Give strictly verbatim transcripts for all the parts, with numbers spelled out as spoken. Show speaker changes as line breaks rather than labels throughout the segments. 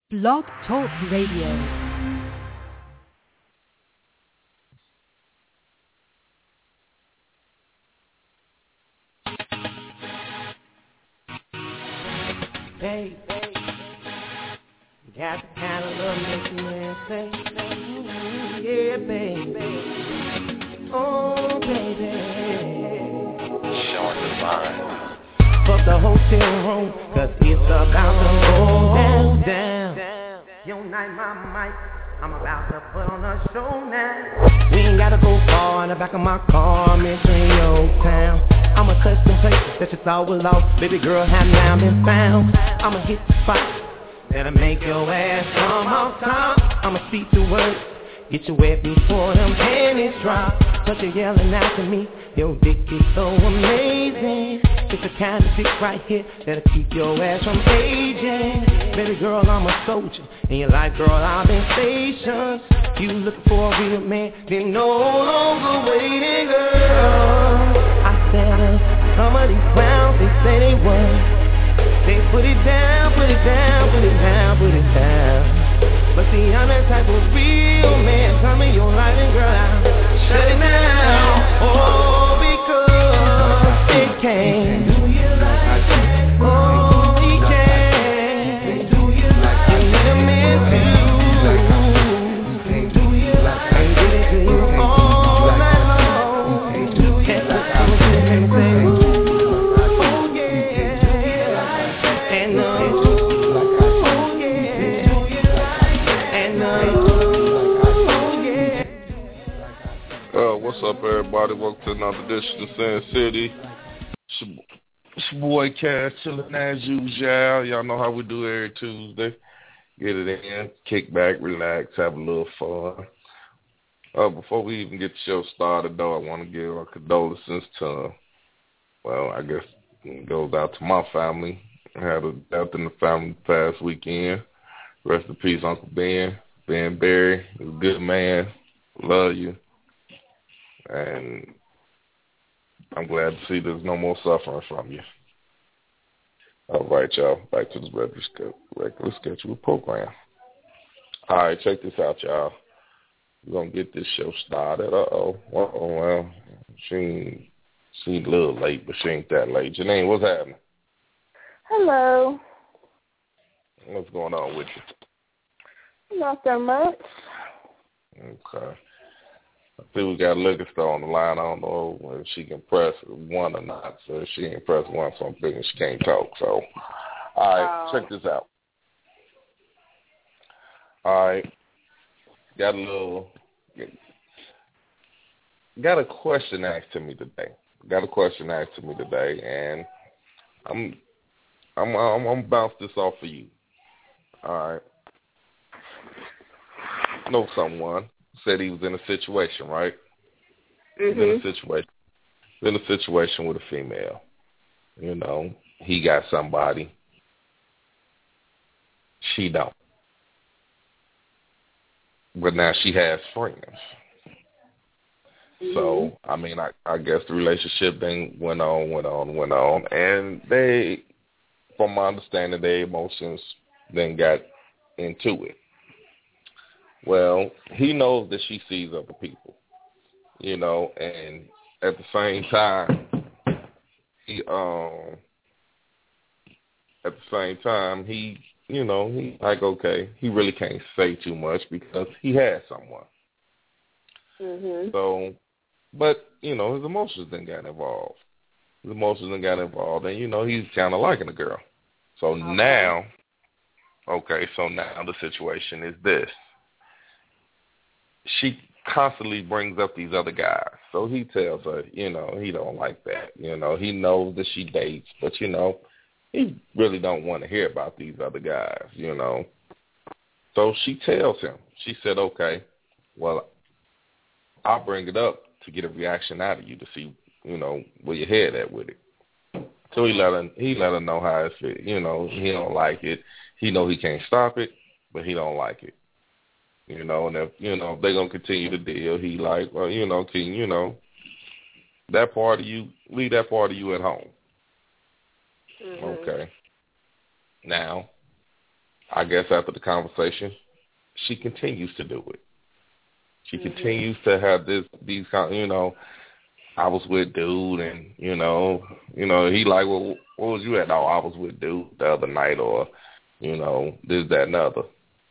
Blog Talk Radio.
Baby, you got the kind of love make you man say, mm, yeah, baby, oh, baby.
Showing the line.
Fuck the hotel room, cause it's about to go down, down. Your night, my mic, I'm about to put on a show now. We ain't gotta go far in the back of my car, I'm entering your town. I'ma touch some places that you thought were lost. Baby girl, have now been found. I'ma hit the spot that'll make your ass come off top. I'ma speak the words, get you wet before them panties drop. But you're yelling out to me, your dick is so amazing. It's the kind of dick right here that'll keep your ass from aging. Baby girl, I'm a soldier, and you're like, girl, I've been stationed. You looking for a real man, then no longer waiting, girl. I said, uh, some of these clowns, they say they won. They put it down, put it down, put it down, put it down. But see, I'm that type of real man. Tell me your life and girl, I'll shut it down. Oh, because it can. Do you like that? Oh, he can. Do you like that? You need a man too. Do you like that? And get it to you all night long. Do you like that? Oh, yeah. And uh,
Uh, what's up, everybody? Welcome to another edition of Sin City. It's your boy Cash chilling as usual. Y'all know how we do every Tuesday. Get it in, kick back, relax, have a little fun. Uh, before we even get the show started, though, I want to give our condolences to, well, I guess it goes out to my family. I had a death in the family past weekend. Rest in peace, Uncle Ben. Ben Berry, he's a good man. Love you. And I'm glad to see there's no more suffering from you. All right, y'all. Back to this regular, regular schedule program. All right, check this out, y'all. We're going to get this show started. Uh-oh. Uh-oh, well, she ain't, she a little late, but she ain't that late. Janine, what's happening?
Hello.
What's going on with you?
Not so much.
Okay. I think we got a liquor store on the line. I don't know if she can press one or not. So if she ain't press one, so I'm thinking she can't talk. So, all right,
Oh.
check this out. All right, got a little, got a question asked to me today. Got a question asked to me today, and I'm, I'm, I'm, I'm gonna bounce this off for you. All right, know someone. Said he was in a situation, right?
Mm-hmm.
In a situation, in a situation with a female. You know, he got somebody. She don't. But now she has friends.
Mm-hmm.
So, I mean, I, I guess the relationship then went on, went on, went on. And they, from my understanding, their emotions then got into it. Well, he knows that she sees other people, you know, and at the same time, he, um, at the same time, he, you know, he like, okay, he really can't say too much because he has someone.
Mm-hmm.
So, but, you know, his emotions then got involved. His emotions then got involved, and, you know, he's kind of liking the girl. So okay. now, okay, so now the situation is this. She constantly brings up these other guys. So he tells her, you know, he don't like that. You know, he knows that she dates, but, you know, he really don't want to hear about these other guys, you know. So she tells him. She said, okay, well, I'll bring it up to get a reaction out of you to see, you know, where your head at with it. So he let her, he let her know how it fit. You know, he don't like it. He know he can't stop it, but he don't like it. You know, and if, you know, if they're going to continue the deal, he like, well, you know, can, you know, that part of you, leave that part of you at home.
Mm-hmm.
Okay. Now, I guess after the conversation, she continues to do it. She mm-hmm. continues to have this, these, you know, I was with dude, and, you know, you know, he like, well, what was you at? Oh, I was with dude the other night, or, you know, this, that, and other.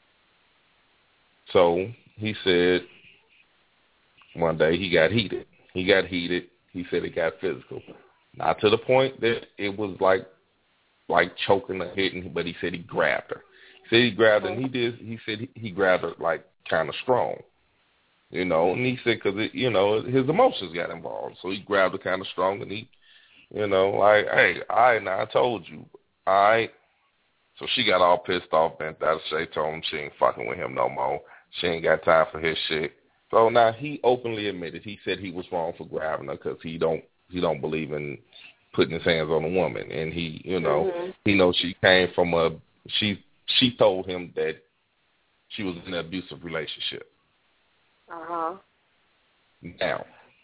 So he said one day he got heated. He got heated. He said it got physical. Not to the point that it was like, like choking or hitting, but he said he grabbed her. He said he grabbed her, and he did, he said he, he grabbed her, like, kind of strong. You know, and he said because, you know, his emotions got involved. So he grabbed her kind of strong, and he, you know, like, hey, all right, now I told you. All right. So she got all pissed off, bent out of shape, told him she ain't fucking with him no more. She ain't got time for his shit. So now he openly admitted, he said he was wrong for grabbing her because he don't, he don't believe in putting his hands on a woman. And he, you know, mm-hmm. he knows she came from a, she, she told him that she was in an abusive relationship.
Uh-huh.
Now,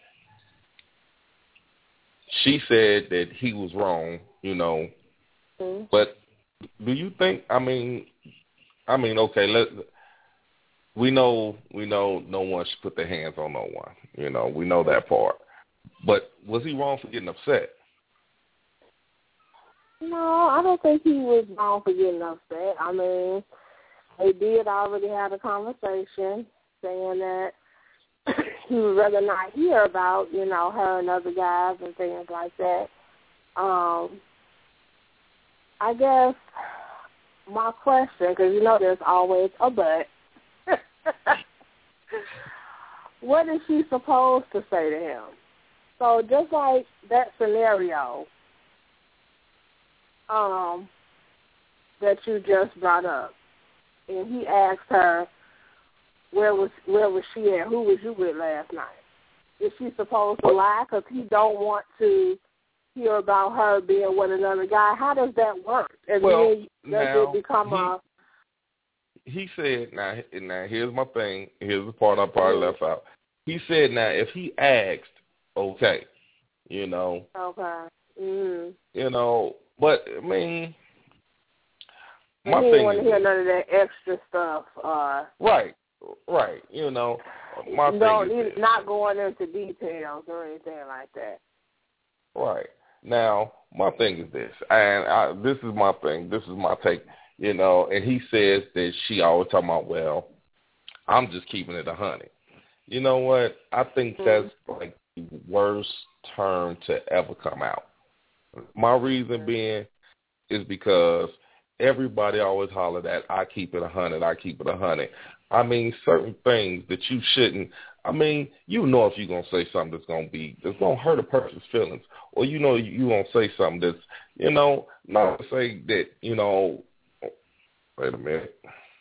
she said that he was wrong, you know, mm-hmm. but do you think, I mean, I mean, okay, let, we know, we know no one should put their hands on no one, you know, we know that part, but was he wrong for getting upset?
No, I don't think he was wrong for getting upset. I mean, they did already have a conversation saying that he would rather not hear about, you know, her and other guys and things like that. Um, I guess my question, because, you know, there's always a but, what is she supposed to say to him? So just like that scenario um, that you just brought up, and he asked her, where was where was she at? Who was you with last night? Is she supposed to lie because he don't want to hear about her being with another guy? How does that work? And
well,
then does
now,
it become
he,
a...
He said, now, now here's my thing. Here's the part I probably mm-hmm. left out. He said, now, if he asked, okay, you know.
Okay. Mm-hmm.
You know, but, I mean, my
he
thing
didn't want to
is
hear none of that extra stuff. Uh,
right, right. You know, my
don't,
thing is
not going into details or anything like that.
Right. Now, my thing is this, and I, this is my thing. This is my take, you know, and he says that she always talking about, well, I'm just keeping it a hundred. You know what? I think mm-hmm. that's like the worst term to ever come out. My reason mm-hmm. being is because everybody always holler that I keep it a hundred, I keep it a hundred. I mean, certain things that you shouldn't, I mean, you know if you're going to say something that's going to be, that's going to hurt a person's feelings, or you know you're going to say something that's, you know, not to say that, you know, wait a minute.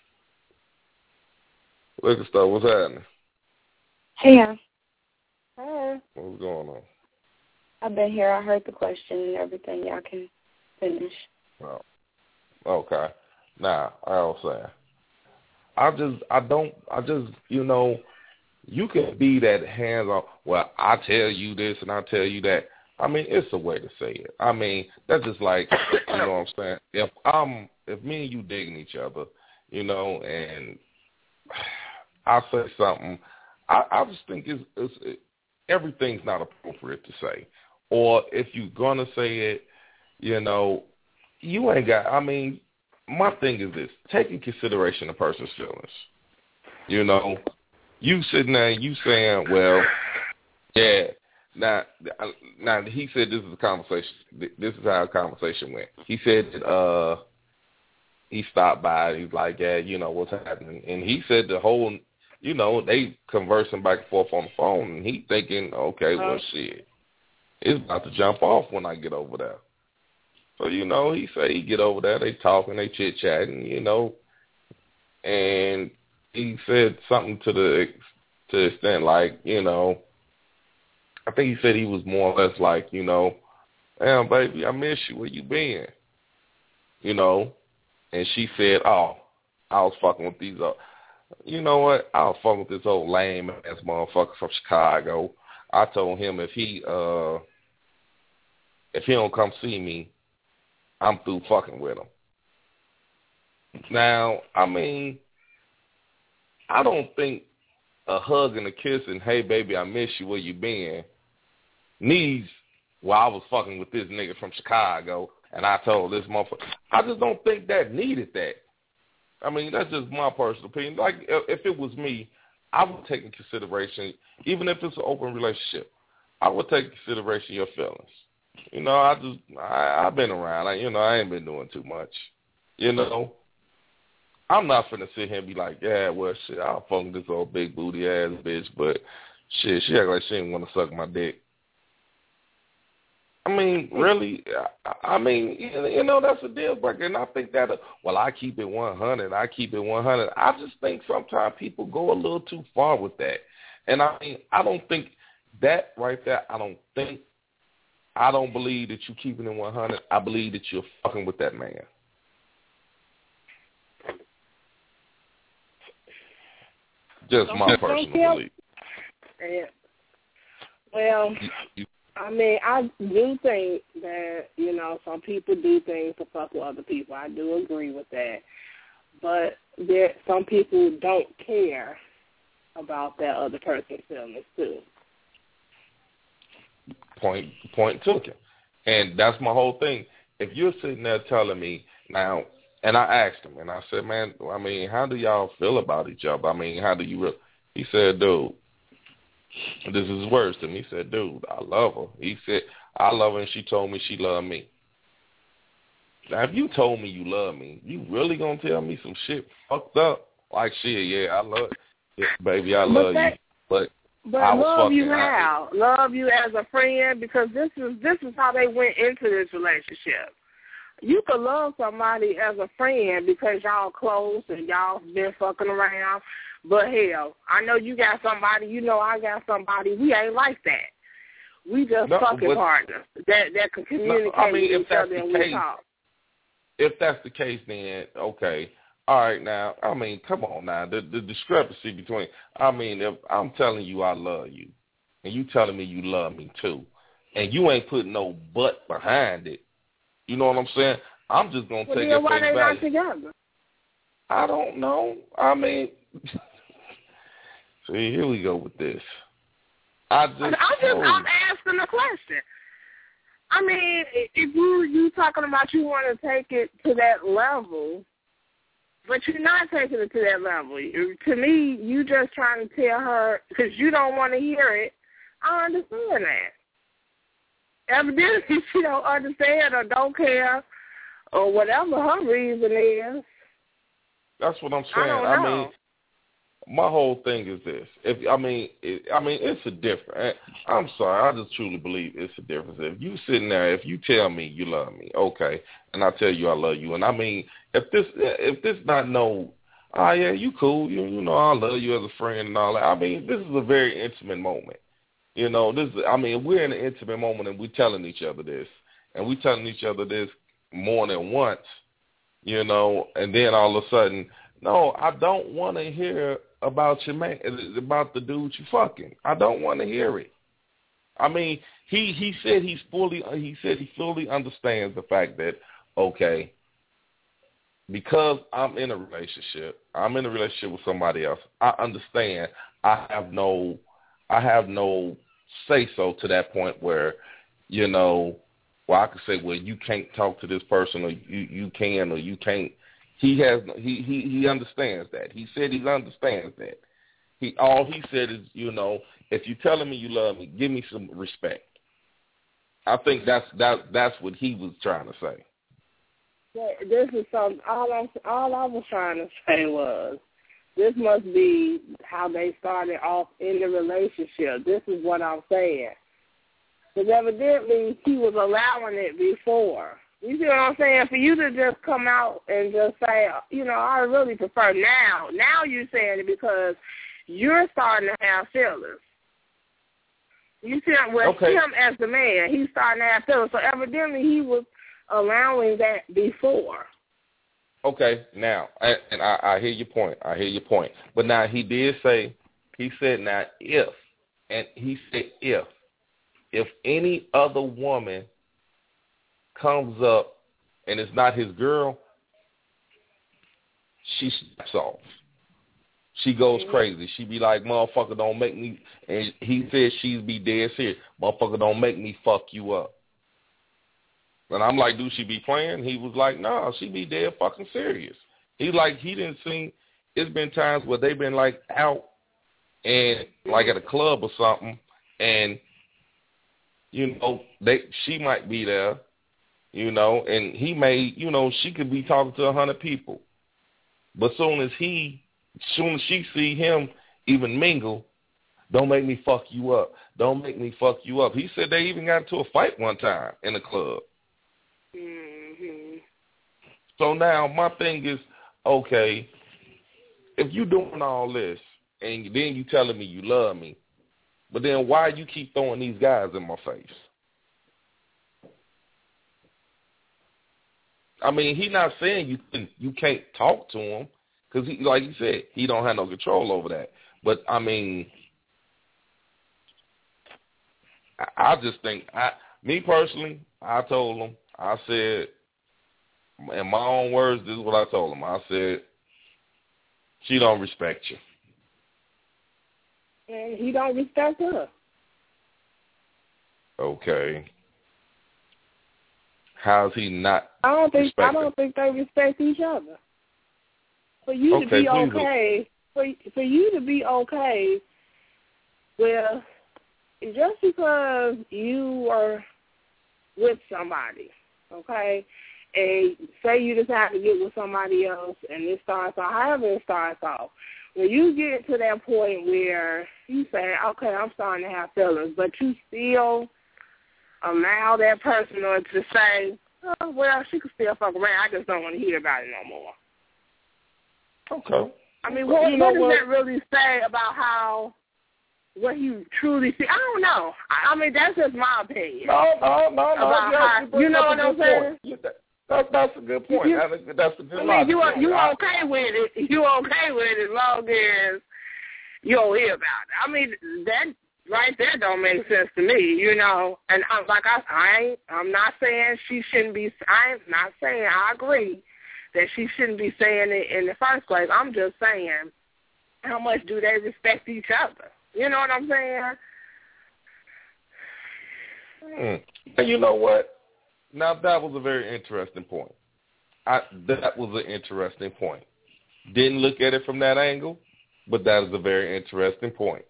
Look at stuff, what's happening?
Hey.
Hey.
What's going on?
I've been here. I heard the question and everything. Y'all can finish.
Oh. Okay. Now, I was saying, I just, I don't, I just, you know, you can be that hands-on, well, I tell you this and I tell you that. I mean, it's a way to say it. I mean, that's just like, you know what I'm saying? If I'm, if me and you digging each other, you know, and I say something, I, I just think it's, it's it, everything's not appropriate to say. Or if you're going to say it, you know, you ain't got, I mean, my thing is this, take in consideration a person's feelings. You know, you sitting there, you saying, well, yeah, now, now he said this is a conversation, this is how a conversation went. He said that, uh, he stopped by, he's like, yeah, you know, what's happening? And he said the whole, you know, they conversing back and forth on the phone, and he thinking, okay, well, shit, it's about to jump off when I get over there. So, you know, he said he get over there, they talking, they chit-chatting, you know, and he said something to the to the extent like, you know, I think he said he was more or less like, you know, damn, baby, I miss you, where you been? You know, and she said, oh, I was fucking with these, uh, you know what, I was fucking with this old lame-ass motherfucker from Chicago. I told him if he, uh, if he don't come see me, I'm through fucking with him. Now, I mean, I don't think a hug and a kiss and, hey, baby, I miss you, where you been, needs, well, I was fucking with this nigga from Chicago, and I told this motherfucker. I just don't think that needed that. I mean, that's just my personal opinion. Like, if it was me, I would take in consideration, even if it's an open relationship, I would take in consideration your feelings. You know, I just, I, I've been around. I, you know, I ain't been doing too much. You know, I'm not finna sit here and be like, yeah, well, shit, I'll fuck this old big booty ass bitch, but shit, she act like she didn't want to suck my dick. I mean, really, I, I mean, you know, that's a deal breaker. And I think that, well, I keep it one hundred, I keep it one hundred. I just think sometimes people go a little too far with that. And I mean, I don't think that right there, I don't think, I don't believe that you keeping it one hundred. I believe that you're fucking with that man. Just my personal belief.
Yeah. Well,
you, you,
I mean, I do think that, you know, some people do things to fuck with other people. I do agree with that. But there, some people don't care about that other person's feelings, too.
Point, point taken. And that's my whole thing. If you're sitting there telling me, now, and I asked him, and I said, man, I mean, how do y'all feel about each other? I mean, how do you re-? He said, dude, this is his words to me. He said, dude, I love her. He said, I love her, and she told me she loved me. Now, if you told me you love me, you really going to tell me some shit fucked up? Like, shit, yeah, I love you. Yeah, baby, I love
that,
you. But
But
I was
love you
fucking,
how? I, love you as a friend, because this is this is how they went into this relationship. You could love somebody as a friend because y'all close and y'all been fucking around. But hell, I know you got somebody, you know I got somebody. We ain't like that. We just
no,
fucking
but,
partners that that can communicate
no, I mean,
with
if
each
that's
other
the
and
case,
we talk.
If that's the case, then okay. All right, now, I mean, come on now. The, the discrepancy between, I mean, if I'm telling you I love you, and you telling me you love me too, and you ain't putting no butt behind it, you know what I'm saying? I'm just going to
Well,
take
then
it
why
face
they
value.
not together?
I don't know. I mean, see, here we go with this. I just,
I'm just,
told
I'm asking a question. I mean, if you you talking about you want to take it to that level, but you're not taking it to that level. To me, you just trying to tell her because you don't want to hear it. I understand that. Evidently, she don't understand or don't care or whatever her reason is.
That's what I'm saying.
I don't
I
know.
mean, my whole thing is this. If I mean, it, I mean, it's a difference. I'm sorry. I just truly believe it's a difference. If you sitting there, if you tell me you love me, okay, and I tell you I love you, and I mean, if this, if this not no, oh yeah, you cool, you you know, I love you as a friend and all that. I mean, this is a very intimate moment. You know, this. Is, I mean, we're in an intimate moment, and we're telling each other this, and we're telling each other this more than once. You know, and then all of a sudden, no, I don't want to hear about your man, about the dude you fucking. I don't want to hear it. I mean, he, he said he's fully, he said he fully understands the fact that, okay, because I'm in a relationship, I'm in a relationship with somebody else, I understand I have no, I have no say-so to that point where, you know, well, I could say, well, you can't talk to this person, or you, you can, or you can't. He has he, he he understands that. He said he understands that. He all he said is, you know, if you're telling me you love me, give me some respect. I think that's that that's what he was trying to say.
This is some all I all I was trying to say was this must be how they started off in the relationship. This is what I'm saying. Because evidently he was allowing it before. You see what I'm saying? For you to just come out and just say, you know, I really prefer now. Now you're saying it because you're starting to have feelings. You see, with
okay.
him as the man, he's starting to have feelings. So evidently he was allowing that before.
Okay, now, and I, I hear your point. I hear your point. But now he did say, he said, now if, and he said if, if any other woman comes up and it's not his girl, she snaps off. She goes
mm-hmm.
crazy. She be like, motherfucker, don't make me, and he said she'd be dead serious. Motherfucker, don't make me fuck you up. And I'm like, do she be playing? He was like, no, she be dead fucking serious. He like, he didn't see, it's been times where they've been like out and like at a club or something, and, you know, they she might be there, you know, and he may, you know, she could be talking to a hundred people. But soon as he, soon as she see him even mingle, don't make me fuck you up. Don't make me fuck you up. He said they even got into a fight one time in the club.
Mm-hmm.
So now my thing is, okay, if you doing all this and then you telling me you love me, but then why you keep throwing these guys in my face? I mean, he not saying you can, you can't talk to him because, he, like you said, he don't have no control over that. But, I mean, I, I just think, I, me personally, I told him, I said, in my own words, this is what I told him. I said, she don't respect you.
And he don't respect her.
Okay. How's he not?
I don't think
respect
I don't
her?
think they respect each other. For you
Okay,
to be
please
okay, for for you to be okay, well, just because you are with somebody, okay, and say you decide to get with somebody else, and it starts off, however it starts off. When you get to that point where you say, okay, I'm starting to have feelings, but you still allow that person or to say, oh, well, she can still fuck around. I just don't want to hear about it no more.
Okay.
I mean, what,
you know
what does
what?
that really say about how, what he truly see? I don't know. I, I mean, that's just my opinion.
No, no, no, no.
About how, you know what I'm saying?
Yeah, that, that, that's a good point.
You,
that's, a, that's a good
I mean, you are, you
I,
okay with it. You okay with it as long as you don't hear about it. I mean, that right there don't make sense to me, you know. And I'm like I, I ain't, I'm not saying she shouldn't be. I'm not saying I agree that she shouldn't be saying it in the first place. I'm just saying, how much do they respect each other? You know what I'm saying?
Hmm. And you know what? Now that was a very interesting point. I, that was an interesting point. Didn't look at it from that angle, but that is a very interesting point.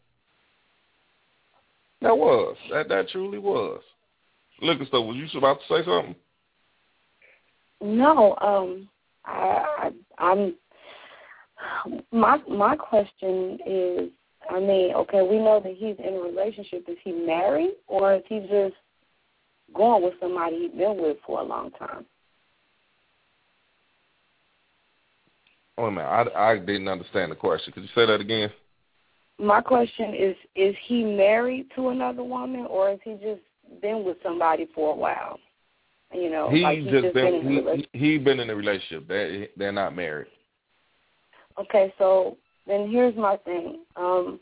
That was. That that truly was. Look, so was you about to say something?
No, um, I, I, I'm. My my question is, I mean, okay, we know that he's in a relationship. Is he married, or is he just going with somebody he's been with for a long time?
Oh man, I, I didn't understand the question. Could you say that again?
My question is, is he married to another woman, or has he just been with somebody for a while? You know,
he's
like he's
just,
just
been,
been in a
he,
relationship.
he been in a relationship. They they're not married.
Okay, so then here's my thing. Um,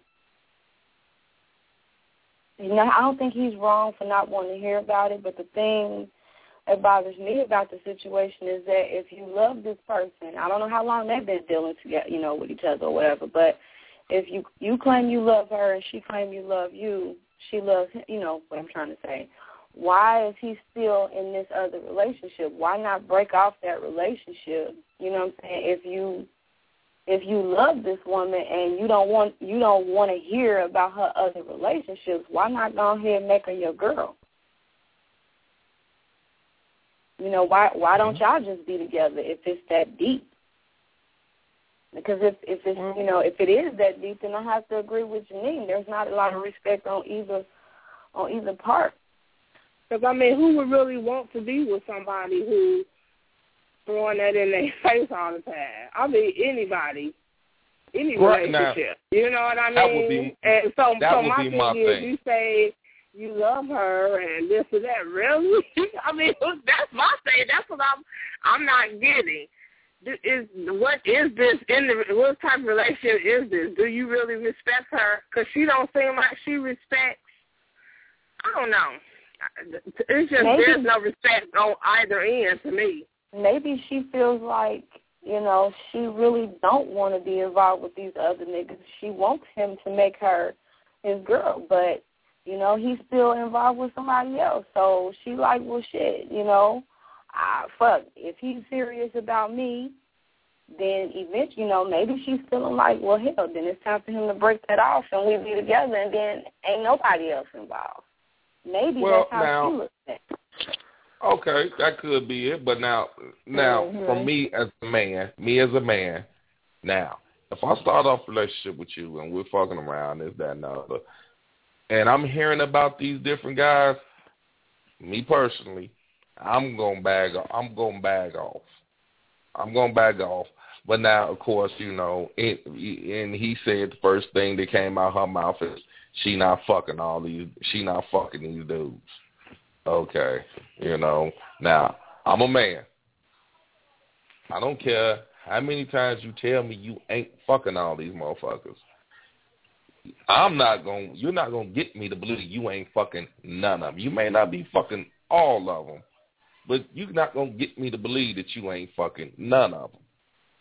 you know, I don't think he's wrong for not wanting to hear about it, but the thing that bothers me about the situation is that if you love this person, I don't know how long they've been dealing together, you know, with each other or whatever, but if you you claim you love her and she claim you love you, she loves him, you know what I'm trying to say. Why is he still in this other relationship? Why not break off that relationship? You know what I'm saying? If you if you love this woman and you don't want you don't want to hear about her other relationships, why not go ahead and make her your girl? You know, why why don't y'all just be together if it's that deep? Because if, if it's, you know, if it is that deep, then I have to agree with Janine. There's not a lot of respect on either on either part.
Because, I mean, who would really want to be with somebody who throwing that in their face all the time? I mean, anybody, any
right
relationship.
Now,
you know what I mean?
That would be,
and so,
that
so
would
my
be
thing
my
is,
thing.
you say you love her and this and that. Really? I mean, that's my thing. That's what I'm. I'm not getting. Is what is this in the what type of relationship is this? Do you really respect her? Because she don't seem like she respects. I don't know. It's just
maybe,
there's no respect on either end to me.
Maybe she feels like you know, she really don't want to be involved with these other niggas. She wants him to make her his girl, but, you know, he's still involved with somebody else. So she like, well, shit, you know, I, fuck, if he's serious about me, then eventually, you know, maybe she's feeling like, well, hell, then it's time for him to break that off and we be together and then ain't nobody else involved. Maybe
well,
that's how
now,
she looks at it.
Okay, that could be it. But now, now,
mm-hmm.
for me as a man, me as a man, now, if I start off a relationship with you and we're fucking around, this, that, and the other, and I'm hearing about these different guys, me personally, I'm gonna bag. I'm gonna bag off. I'm gonna bag off. But now, of course, you know, it, and he said the first thing that came out her mouth is she not fucking all these. She not fucking these dudes. Okay, you know. Now, I'm a man. I don't care how many times you tell me you ain't fucking all these motherfuckers. I'm not going, you're not going to get me to believe you ain't fucking none of them. You may not be fucking all of them, but you're not going to get me to believe that you ain't fucking none of them.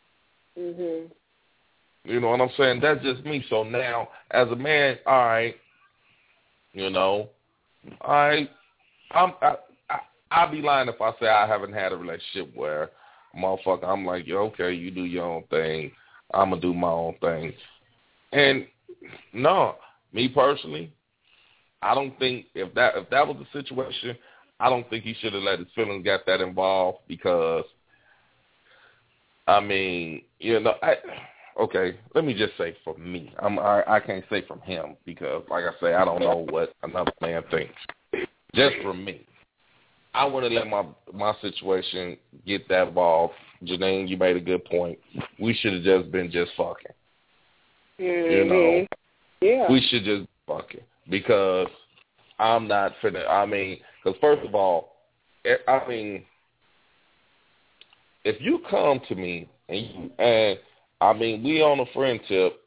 Mm-hmm.
You know what I'm saying? That's just me. So now, as a man, all right, you know, all right, I'm, I, I, I'll be lying if I say I haven't had a relationship where, motherfucker, I'm like, yo, okay, you do your own thing, I'm going to do my own thing. And, no, me personally, I don't think if that if that was the situation, I don't think he should have let his feelings get that involved because, I mean, you know, I, okay, let me just say for me. I'm, I, I can't say from him because, like I say, I don't know what another man thinks. Just for me, I wouldn't let my my situation get that involved. Janine, you made a good point. We should have just been just fucking.
Mm-hmm.
You know,
yeah.
we should just fucking because I'm not finna. I mean, because first of all, I mean, if you come to me and you, and I mean, we on a friend tip.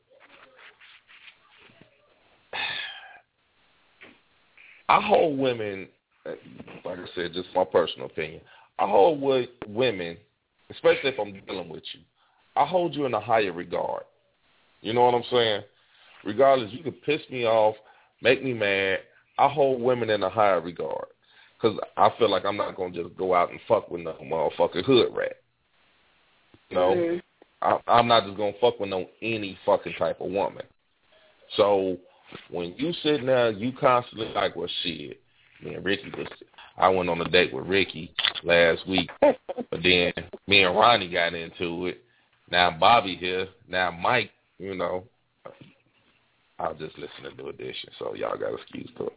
I hold women, like I said, just my personal opinion. I hold with women, especially if I'm dealing with you, I hold you in a higher regard. You know what I'm saying? Regardless, you could piss me off, make me mad. I hold women in a higher regard because I feel like I'm not going to just go out and fuck with no motherfucking hood rat. You know?
Mm-hmm.
I, I'm not just going to fuck with no any fucking type of woman. So when you sitting there, you constantly like, well, shit, me and Ricky was, I went on a date with Ricky last week, but then me and Ronnie got into it. Now Bobby here, now Mike, you know, I'll just listen to the edition, so y'all got excuse to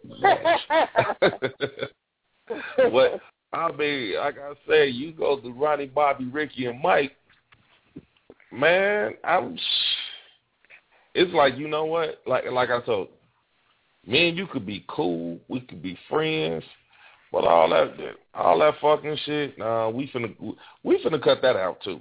But, I mean, like I say, you go to Ronnie, Bobby, Ricky, and Mike, man, I'm... It's like, you know what? Like like I told you, me and you could be cool. We could be friends. But all that all that fucking shit, nah, we finna, we finna cut that out, too.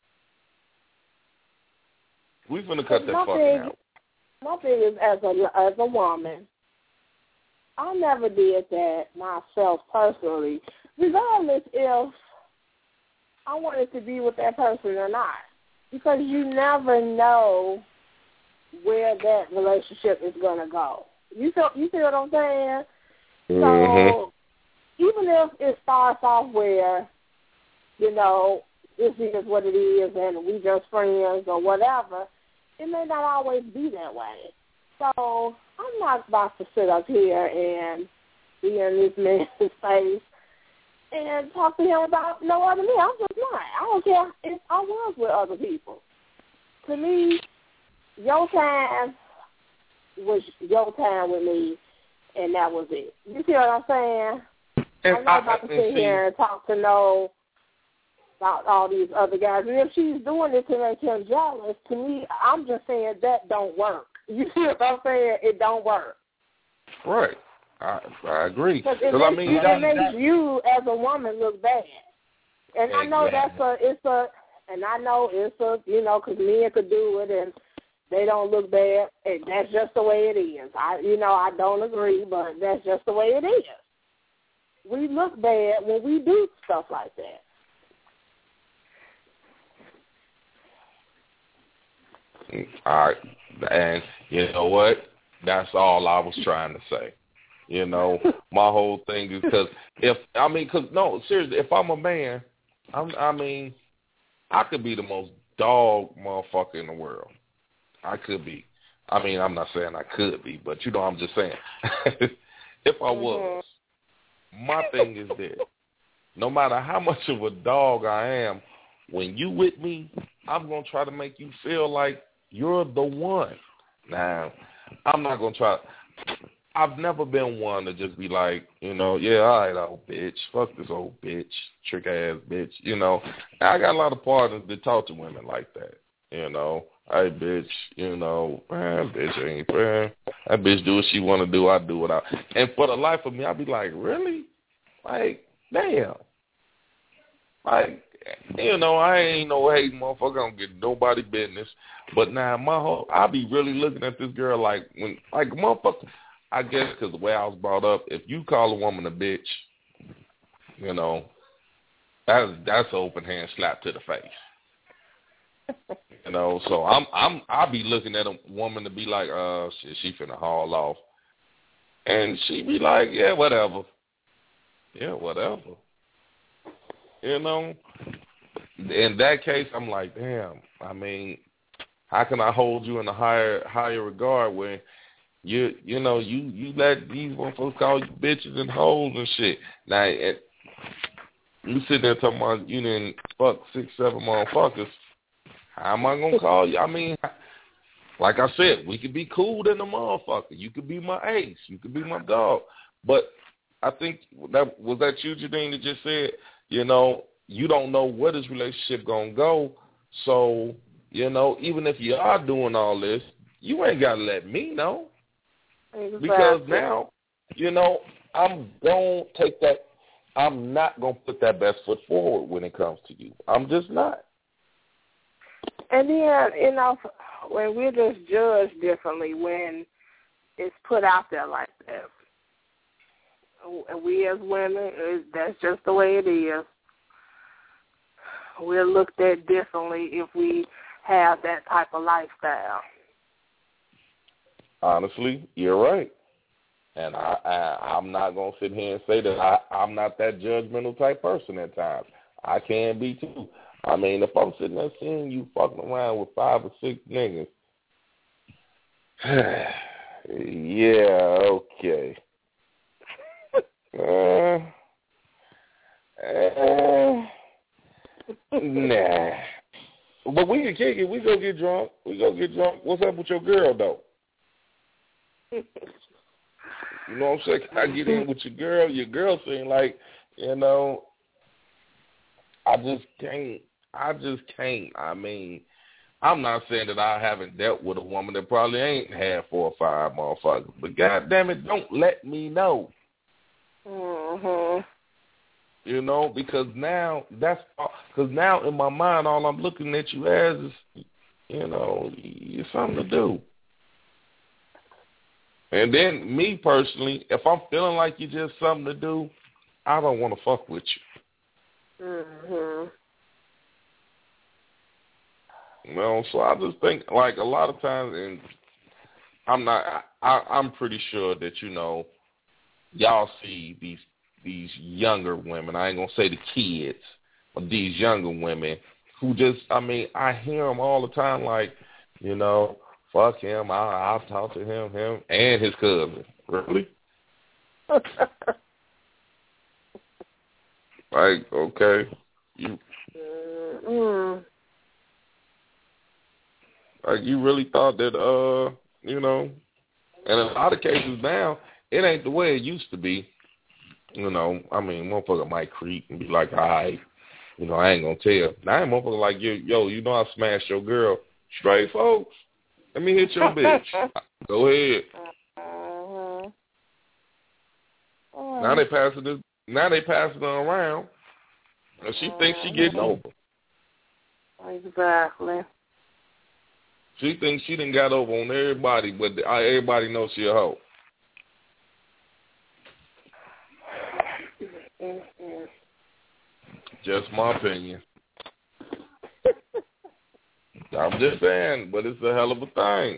We finna cut that
my
fucking
thing,
out.
My thing is, as a, as a woman, I never did that myself personally, regardless if I wanted to be with that person or not. Because you never know where that relationship is going to go. You feel, you see what I'm saying?
Mm-hmm.
So even if it starts off where, you know, this is what it is and we just friends or whatever, it may not always be that way. So I'm not about to sit up here and be in this man's face and talk to him about no other men. I'm just not. I don't care if I was with other people. To me, your time was your time with me, and that was it. You see what I'm saying?
And
I'm not about
I,
to sit
see,
here and talk to no about all these other guys. And if she's doing it to make him jealous, to me, I'm just saying that don't work. You see what I'm saying? It don't work.
Right. I, I agree.
Because it,
I
makes,
mean,
you,
that,
it makes
that,
you, as a woman, look bad. And
exactly.
I know that's a, it's a, and I know it's a, you know, because men could do it and they don't look bad. And that's just the way it is. I, you know, I don't agree, but that's just the way it is. We look bad when we do stuff like that.
All right, and you know what? That's all I was trying to say. You know, my whole thing is because if I mean, because no, seriously, if I'm a man, I'm, I mean, I could be the most dog motherfucker in the world. I could be. I mean, I'm not saying I could be, but you know, I'm just saying. If I was, my thing is this: no matter how much of a dog I am, when you with me, I'm gonna try to make you feel like you're the one. Now, I'm not gonna try. I've never been one to just be like, you know, yeah, all right, old bitch, fuck this old bitch, trick ass bitch, you know. I got a lot of partners that talk to women like that, you know. Hey, bitch, you know, man, bitch ain't, man. That bitch do what she want to do, I do what I. And for the life of me, I be like, really? Like, damn. Like, you know, I ain't no hating motherfucker. I don't get nobody business. But now, my whole, I be really looking at this girl like, when, like, motherfucker. I guess because the way I was brought up, if you call a woman a bitch, you know, that's that's an open hand slap to the face. You know, so I'm I'm I'll be looking at a woman to be like, uh, shit, she finna haul off, and she be like, yeah, whatever, yeah, whatever. You know, in that case, I'm like, damn. I mean, how can I hold you in a higher higher regard when You you know, you, you let these motherfuckers call you bitches and hoes and shit. Now, it, you sit there talking about you didn't fuck six, seven motherfuckers. How am I going to call you? I mean, like I said, we could be cool than a motherfucker. You could be my ace. You could be my dog. But I think, that was that you, Jadine, that just said, you know, you don't know where this relationship going to go. So, you know, even if you are doing all this, you ain't got to let me know. Exactly. Because now, you know, I'm going to take that, I'm not going to put that best foot forward when it comes to you. I'm just not.
And then, you know, when we're just judged differently when it's put out there like that. And we as women, that's just the way it is. We're looked at differently if we have that type of lifestyle.
Honestly, you're right. And I, I, I'm not going to sit here and say that I, I'm not that judgmental type person at times. I can be too. I mean, if I'm sitting there seeing you fucking around with five or six niggas, yeah, okay. uh, uh, nah. But we can kick it. We go get drunk. We go get drunk. What's up with your girl, though? You know what I'm saying? I get in with your girl. Your girl saying like, you know, I just can't. I just can't. I mean, I'm not saying that I haven't dealt with a woman that probably ain't had four or five motherfuckers, but God damn it, don't let me know.
Mm-hmm.
You know, because now that's because now in my mind, all I'm looking at you as is, you know, it's something to do. And then me personally, if I'm feeling like you just something to do, I don't want to fuck with you.
Mm-hmm.
You know, so I just think like a lot of times, and I'm not, I, I'm pretty sure that, you know, y'all see these these younger women, I ain't going to say the kids, but these younger women who just, I mean, I hear them all the time like, you know, fuck him, I, I'll talk to him, him, and his cousin. Really? Like, okay. You,
mm.
Like, you really thought that, uh, you know, and in a lot of cases now, it ain't the way it used to be. You know, I mean, motherfucker might creep and be like, all right, you know, I ain't going to tell. Now, motherfucker like, yo, yo, you know I smashed your girl. Straight, folks. Let me hit your bitch. Go ahead.
Uh-huh.
Now they passing this. Now they passing her around, and she uh-huh. thinks she getting over.
Exactly.
She thinks she done got over on everybody, but everybody knows she a hoe. Just my opinion. I'm just saying, but it's a hell of a thing.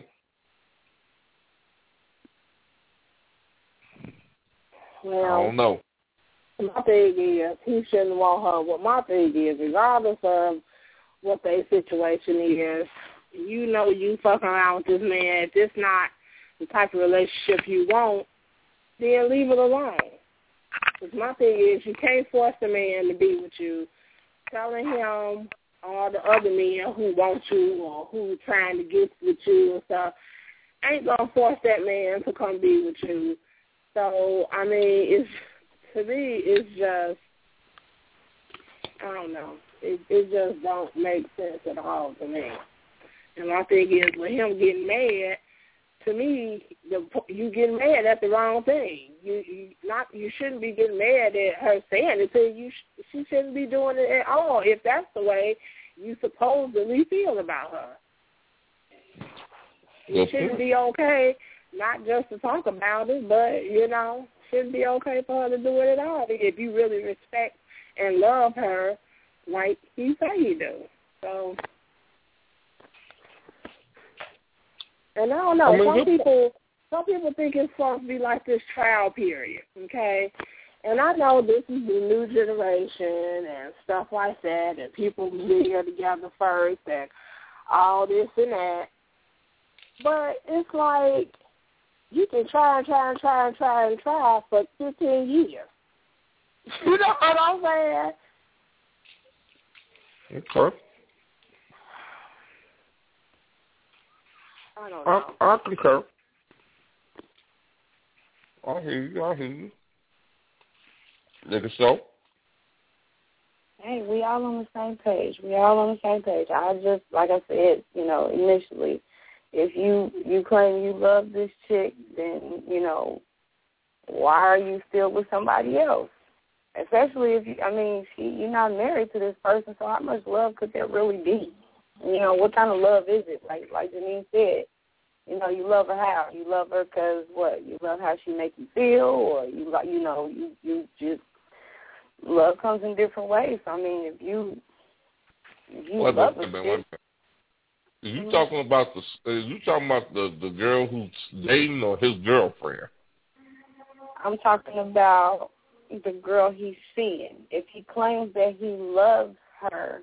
Well,
I don't know.
My thing is, he shouldn't want her. What my thing is, regardless of what their situation is, you know you fucking around with this man. If it's not the type of relationship you want, then leave it alone. Because my thing is, you can't force a man to be with you. Telling him all the other men who want you or who trying to get with you and stuff ain't going to force that man to come be with you. So, I mean, it's to me, it's just, I don't know. It, it just don't make sense at all to me. And my thing is, with him getting mad, to me, the, you getting mad at the wrong thing. You, you not you shouldn't be getting mad at her saying it. To you, she shouldn't be doing it at all if that's the way you supposedly feel about her. It shouldn't be okay, not just to talk about it, but, you know, shouldn't be okay for her to do it at all if you really respect and love her like you say you do. So, and I don't know, I mean, some people some people think it's supposed to be like this trial period, okay? And I know this is the new generation and stuff like that, and people get here together first and all this and that. But it's like you can try and try and try and try and try for fifteen years. You know what I'm saying?
Okay.
I don't know.
I, I concur. I hear you. I hear you. Nigga, so?
Hey, we all on the same page. We all on the same page. I just, like I said, you know, initially, if you, you claim you love this chick, then, you know, why are you still with somebody else? Especially if, you, I mean, she, you're not married to this person, so how much love could there really be? You know, what kind of love is it? Like like Janine said, you know, you love her how? You love her because, what, you love how she makes you feel, or you, you know, you, you just, love comes in different ways. I mean, if you, if you
wait
love
a minute,
her,
wait a minute. Are you talking about the? Are you talking about the the girl who's dating or his girlfriend?
I'm talking about the girl he's seeing. If he claims that he loves her,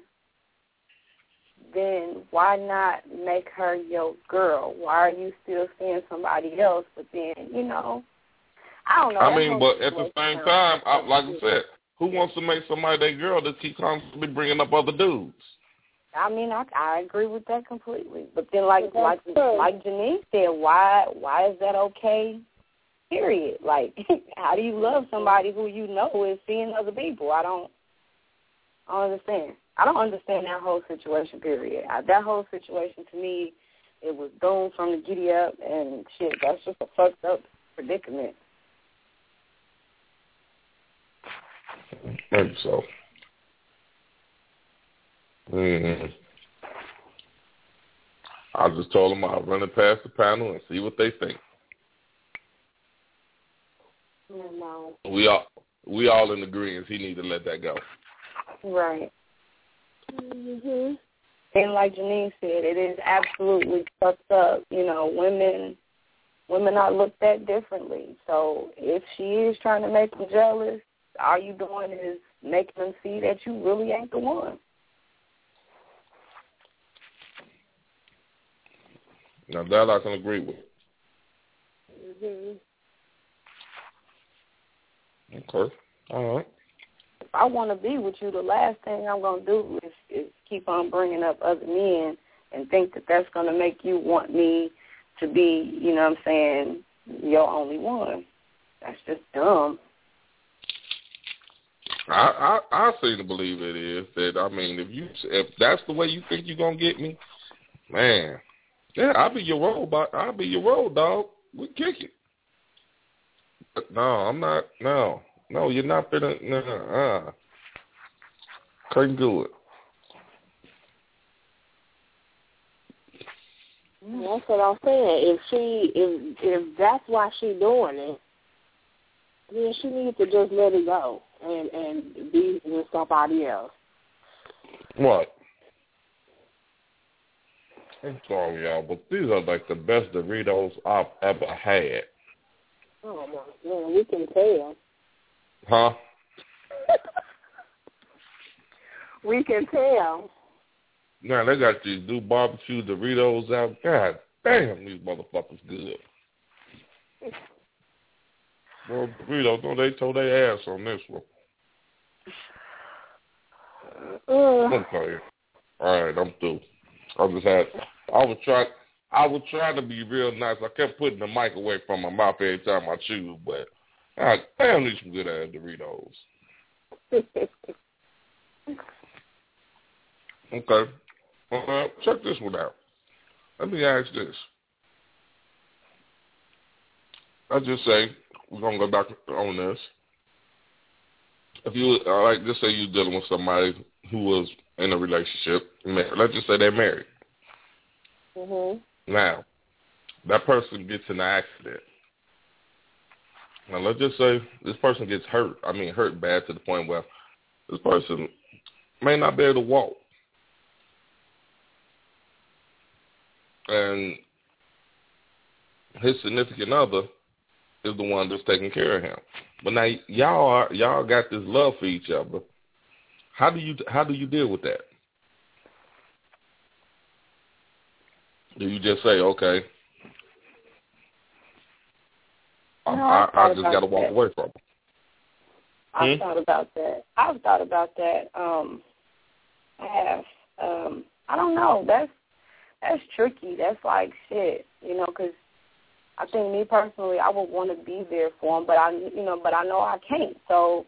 then why not make her your girl? Why are you still seeing somebody else? But then, you know, I don't know.
I mean, but at the same time, I, like I said, who wants to make somebody their girl that keep constantly bringing up other dudes?
I mean, I, I agree with that completely. But then, like like like Janine said, why why is that okay? Period. Like, how do you love somebody who you know is seeing other people? I don't, I don't understand. I don't understand that whole situation. Period. I, that whole situation to me, it was doomed from the giddy up and shit. That's just a fucked up predicament.
Maybe so. Mm-hmm. I just told them I'll run it past the panel and see what they think.
No.
We all we all in agreement. He need to let that go.
Right.
Mhm.
And like Janine said, it is absolutely fucked up. You know, women women are looked at differently. So if she is trying to make them jealous, all you doing is making them see that you really ain't the one.
Now that I can agree with.
Mhm.
Okay. All right.
If I want to be with you, the last thing I'm going to do is, is keep on bringing up other men and think that that's going to make you want me to be, you know what I'm saying, your only one. That's just dumb.
I, I I seem to believe it is that I mean if you if that's the way you think you're gonna get me, man, yeah, I'll be your road, I'll be your road dog. We kick it. But no, I'm not. No, no, you're not finna. No, uh, couldn't do it.
That's what I'm saying. If she, if if that's why she doing it, then she needs to just let it go and and be with somebody else.
What? I'm sorry, y'all, but these are like the best Doritos I've ever had.
Oh, my God, we can tell.
Huh?
We can tell.
Now, they got these new barbecue Doritos out. God damn, these motherfuckers good. Well, Doritos, no, they told their ass on this one.
Uh,
I'm sorry. All right, I'm through. I just had, I was trying, I was trying to be real nice. I kept putting the mic away from my mouth every time I chew, but God damn, these some good ass Doritos. Okay. Well, check this one out. Let me ask this. I just say, we're going to go back on this. If you, uh, like, just say you're dealing with somebody who was in a relationship, let's just say they're married.
Mm-hmm.
Now, that person gets in an accident. Now, let's just say this person gets hurt. I mean, hurt bad to the point where this person may not be able to walk. And his significant other is the one that's taking care of him. But now y'all are y'all got this love for each other. How do you how do you deal with that? Do you just say, okay,
No,
I, I, I just got to walk
that.
away from him?
I've
hmm?
thought about that. I've thought about that. Um, I have. Um, I don't know. That's that's tricky. That's like shit, you know, because I think me personally, I would want to be there for him, but I, you know, but I know I can't. So,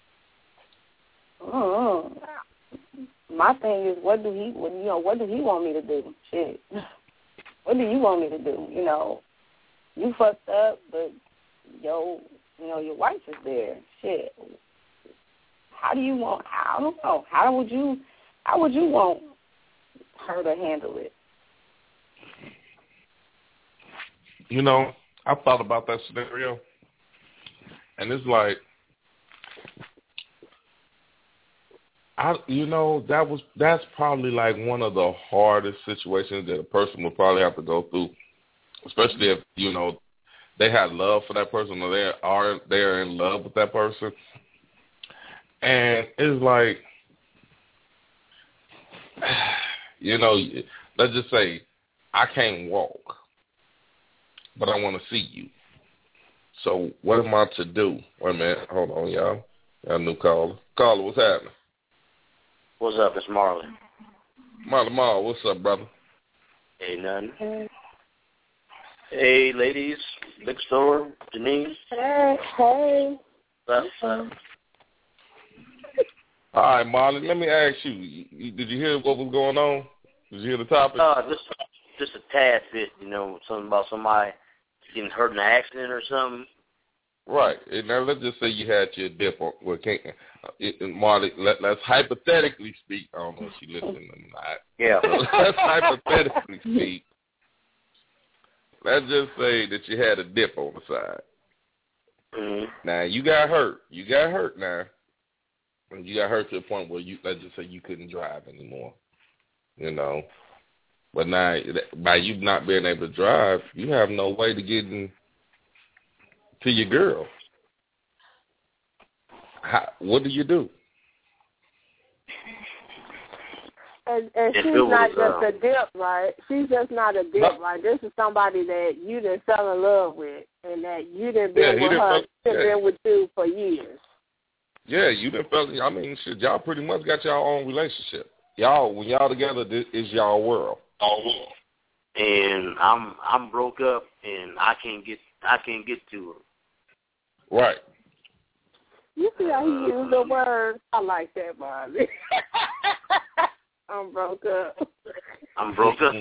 uh, my thing is, what do he, what, you know, what do he want me to do? Shit, what do you want me to do? You know, you fucked up, but yo, you know, your wife is there. Shit, how do you want? I don't know. How would you, how would you want her to handle it?
You know, I've thought about that scenario, and it's like, I, you know, that was that's probably like one of the hardest situations that a person would probably have to go through, especially if, you know, they had love for that person or they are they are in love with that person, and it's like, you know, let's just say I can't walk, but I want to see you. So what am I to do? Wait a minute. Hold on, y'all. Got a new caller. Caller, what's happening?
What's up? It's Marley.
Marley Marl, what's up, brother?
Hey, nothing. Hey, ladies. Big Store. Denise.
Hey, hey.
What's up?
All right, Marley, let me ask you, you, did you hear what was going on? Did you hear the topic?
Uh, just, just a tad bit, you know, something about somebody getting hurt in an accident or something.
Right. And now let's just say you had your dip on, well, can't, uh, it, Marley, let, let's hypothetically speak. I don't know if she's listening or not.
Yeah.
So let's hypothetically speak. Let's just say that you had a dip on the side.
Mm-hmm.
Now, you got hurt. You got hurt now. And you got hurt to the point where you, let's just say you couldn't drive anymore. You know. But now, by you not being able to drive, you have no way to get in to your girl. How, what do you do?
And, and she's
was,
not just
uh,
a dip, right? She's just not a dip,
no.
right? This is somebody that you done fell in love with, and that you done been
Yeah, he
with
done
her,
fell-
she's
yeah.
been with you for years.
Yeah, you done felt, I mean, shit, y'all pretty much got y'all own relationship. Y'all, when y'all together, this is y'all world.
Oh. And I'm I'm broke up, and I can't get I can't get to her.
Right.
You see how he used the word? I like that, Bobby. I'm broke up.
I'm broke up.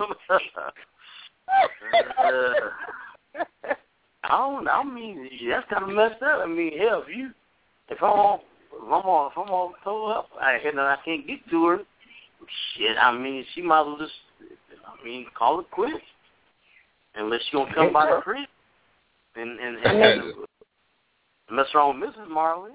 uh, I don't. I mean, that's kind of messed up. I mean, hell, if you, if I'm all, if I'm all, if I'm all told up, I, and I can't get to her. Shit, I mean, she might as well just, I mean, call it quits. Unless she gonna come by the crib and and, and, and mess around with Missus Marley.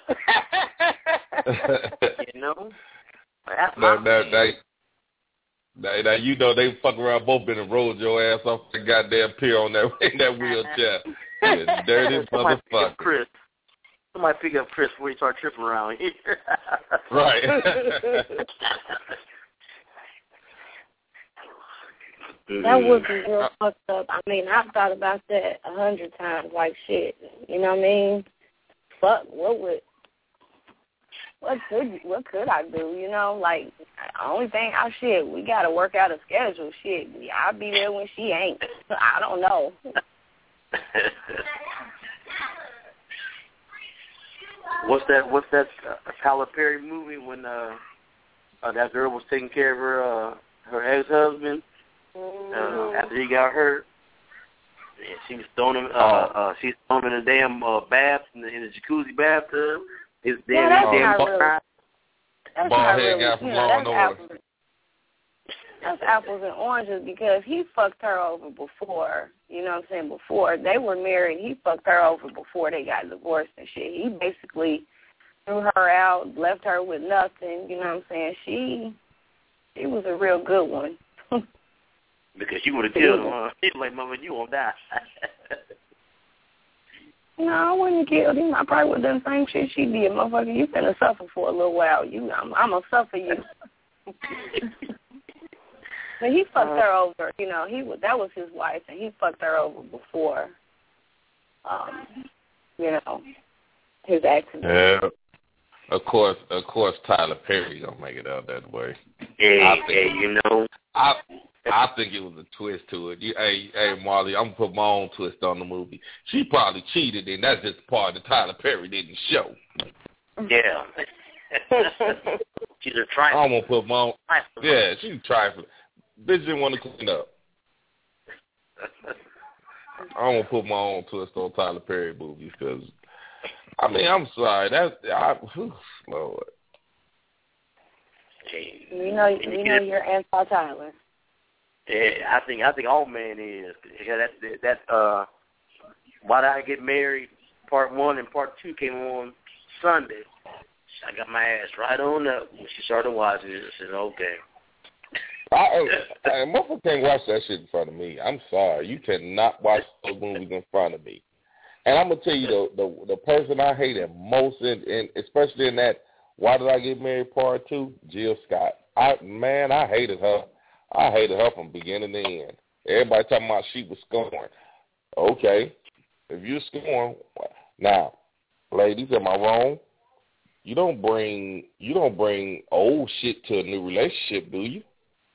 You know, that's my
that, that, that, Now, now you know they fuck around both been and rolled your ass off the goddamn pier on that in that wheelchair. You dirty
Somebody pick
motherfucker.
up Chris. Somebody pick up Chris before he start tripping around here.
Right.
That would be real fucked up. I mean, I've thought about that a hundred times. Like shit, you know what I mean? Fuck, what would, what could, what could I do? You know, like the only thing, I shit, we gotta work out a schedule. Shit, I'll be there when she ain't. I don't know.
What's that? What's that? Uh, Tyler Perry movie when uh, uh, that girl was taking care of her uh, her ex-husband uh, after he got hurt. Yeah, she was throwing him. Uh, uh, she's throwing him in a damn uh, bath in the, in the jacuzzi bathtub. His
yeah,
damn,
that's
damn
not really. That's
Bald
not
head
really.
guy from
You know,
Law
that's
and Order.
apples. That's apples and oranges because he fucked her over before. You know what I'm saying? Before they were married, he fucked her over before they got divorced and shit. He basically threw her out, left her with nothing. You know what I'm saying? She, she was a real good one.
Because you would have killed him, huh? He's like, mama, you won't die.
No, I wouldn't have killed him. I probably would have done the same shit she did. Motherfucker, you finna suffer for a little while. You, I'm, I'm gonna suffer you. But he fucked uh, her over. You know, he was, that was his wife, and he fucked her over before, um, you know, his accident.
Yeah. Of course, of course, Tyler Perry gonna make it out that way.
Yeah, yeah, you know.
I I think it was a twist to it. You, hey, hey, Marley, I'm gonna put my own twist on the movie. She probably cheated, and that's just the part that Tyler Perry didn't show.
Yeah. She's a trifle.
I'm gonna put my own. Yeah, she's trifling. Bitch didn't want to clean up. I'm gonna put my own twist on Tyler Perry movies because, I mean, I'm sorry. That's I, whew, Lord.
You know, you know, you're anti-Tyler.
Yeah, I think I think all man is. Yeah, that that uh, Why Did I Get Married? Part one and part two came on Sunday. I got my ass right on up when she started watching it. I said, okay.
I, I, most of can't watch that shit in front of me. I'm sorry. You cannot watch those movies in front of me. And I'm gonna tell you the the, the person I hated most, in, in especially in that Why Did I Get Married Part Two, Jill Scott. I man, I hated her. I hated her from beginning to end. Everybody talking about she was scoring. Okay, if you're scoring, now, ladies, am I wrong? You don't bring you don't bring old shit to a new relationship, do you?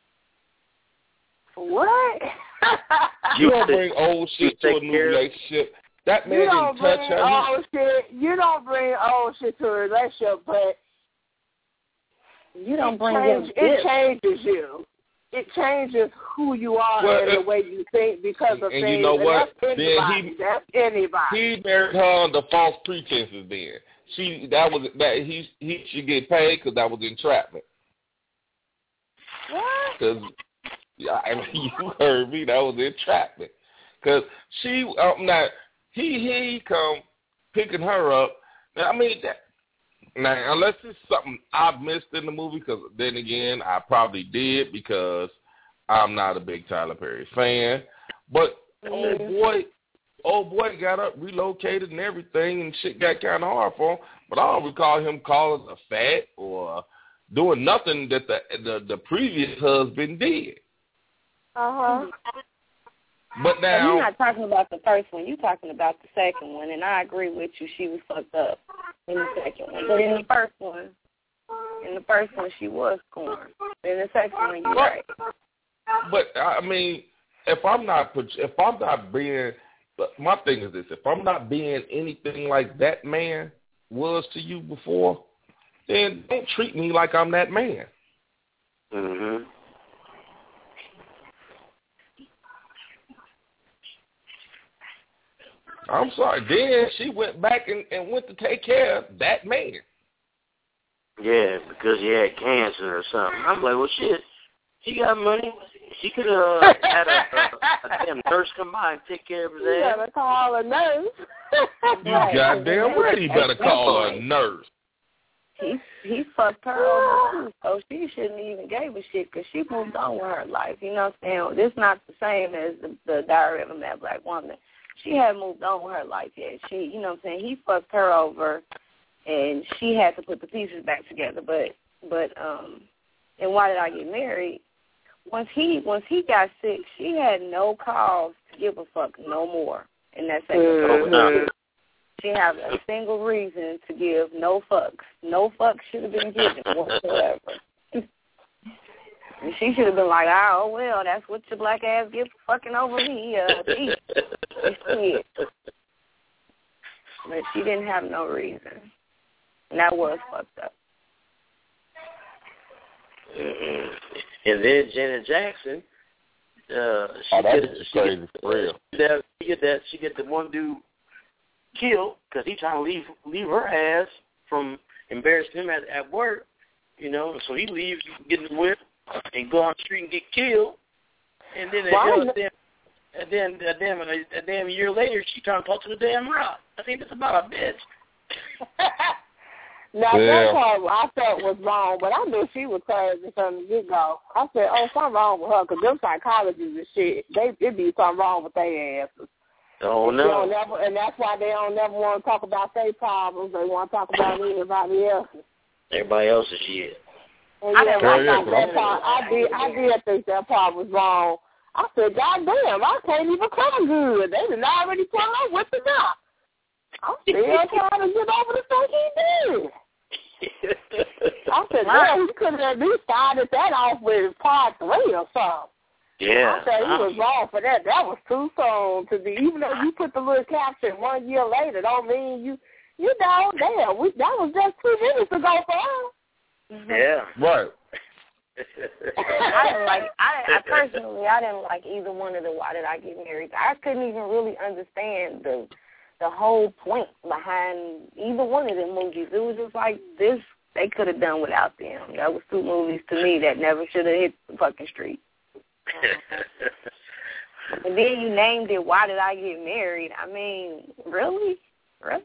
What?
You don't bring old shit to a new relationship. That man didn't touch her.
Old shit. You don't bring old shit to a relationship, but
you don't bring
change,
it.
It changes you. It changes who you are
well,
and uh, the way you think because of
and
things.
You know
and
what?
That's anybody.
Then he,
that's anybody.
He married her under false pretenses. Then she that was that he he should get paid because that was entrapment.
What?
Because yeah, I mean, you heard me. That was entrapment. Because she, um, now, he, he come picking her up. Now, I mean, that, now, unless it's something I've missed in the movie, because then again, I probably did because I'm not a big Tyler Perry fan. But, oh, boy, oh, boy got up, relocated and everything, and shit got kind of hard for him. But I don't recall him calling her fat or doing nothing that the the, the previous husband did.
Uh-huh.
But now...
So you're not talking about the first one. You're talking about the second one, and I agree with you. She was fucked up in the second one. But in the first one, in the first one, she was scorned. In the second one, you're right.
But, I mean, if I'm not... If I'm not being... My thing is this. If I'm not being anything like that man was to you before, then don't treat me like I'm that man.
Mm-hmm.
I'm sorry. Then she went back and, and went to take care of that man.
Yeah, because he had cancer or something. I'm like, well, shit, she got money. She could have uh, had a, a, a damn nurse come by and take care of his
you
ass.
You better call a nurse.
You goddamn right. You better call a nurse.
he he fucked her over too, so she shouldn't even gave a shit because she moved on with her life. You know what I'm saying? This not the same as the, the Diary of a Mad Black Woman. She had moved on with her life yet. She, you know what I'm saying? He fucked her over, and she had to put the pieces back together. But but um, and Why Did I Get Married? Once he once he got sick, she had no cause to give a fuck no more in that second
Oh, no.
She had a single reason to give no fucks. No fucks should have been given whatsoever. And she should have been like, oh, well, that's what your black ass get for fucking over me. Uh, geez. Shit. But she didn't have no reason. And that was fucked up.
Mm-mm. And then Janet Jackson, uh, she
oh, that's
get,
just
she
crazy
get,
for real.
That, she get that. She get the one dude killed because he trying to leave leave her ass from embarrassing him at, at work, you know. So he leaves, get the whip, and go on the street and get killed. And then, and then, and then, and then, a damn year later, she trying to talk to the damn rock. I think that's about a bitch.
Now,
yeah.
that part I felt was wrong, but I knew she was crazy from the get-go. I said, oh, something wrong with her, because them psychologists and shit, they it be something wrong with their asses.
Oh,
and
no.
Never, and that's why they don't never want to talk about their problems. They want to talk about anybody else's.
Everybody else's shit.
And
I
yeah,
didn't
I,
like
thought
that.
that part, I, did, I did think that part was wrong. I said, God damn, I can't even come good. They done already put up with the knock. I'm still trying to get over the stuff he did. I said, damn, he could have at least started that off with part three or something.
Yeah.
I said he was wrong for that. That was too soon to be. Even though you put the little caption one year later, don't mean you, you know, damn, we, that was just two minutes ago for us.
Yeah.
Right.
I didn't like. I, I personally, I didn't like either one of the Why Did I Get Married. I couldn't even really understand the the whole point behind either one of them movies. It was just like this. They could have done without them. That was two movies to me that never should have hit the fucking street. And then you named it Why Did I Get Married? I mean, really? Really?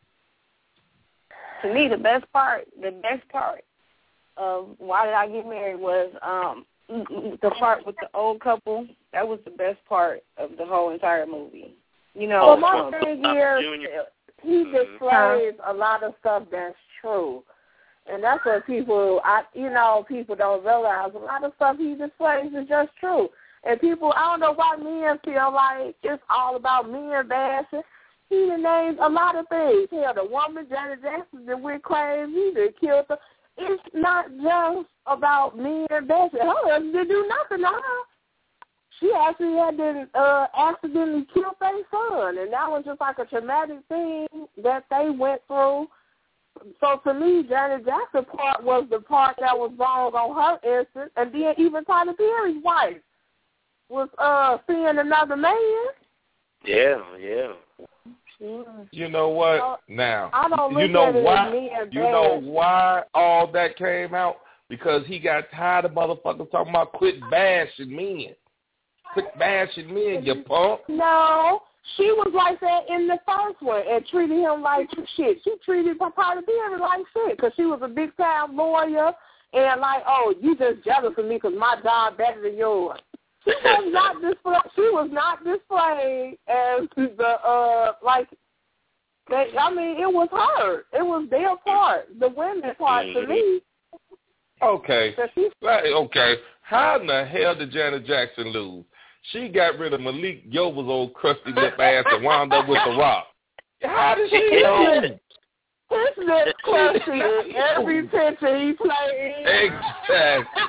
To me, the best part, the best part of Why Did I Get Married was um, the part with the old couple. That was the best part of the whole entire movie. You know,
well, my
um,
thing is, he displays a lot of stuff that's true. And that's what people, I, you know, people don't realize. A lot of stuff he displays is just true. And people, I don't know why men feel like it's all about men bashing. He done named a lot of things. Hell, the woman, Janet Jackson, that went crazy, that killed her. It's not just about men bashing. Her husband didn't do nothing to her. She actually had to uh, accidentally kill their son. And that was just like a traumatic thing that they went through. So to me, Janet Jackson's part was the part that was wrong on her instance, and then even Tyler Perry's wife was uh seeing another man.
Yeah, yeah.
You know what?
So,
now,
I don't look
you know
at it
why?
as men
You know
bad.
why all that came out? Because he got tired of motherfuckers talking about quit bashing men. Quit bashing men, you punk.
No. She was like that in the first one and treated him like shit. She treated Tyler Perry like shit because she was a big-time lawyer and like, oh, you just jealous of me because my job better than yours. She was not displayed. She was not displayed as the uh like. They, I mean, it was her. It was their part, the women's part to me.
Okay. Okay. How in the hell did Janet Jackson lose? She got rid of Malik Yoba's old crusty lip ass and wound up with The Rock. How did she lose?
His lip crusty in every picture he played in.
Exactly.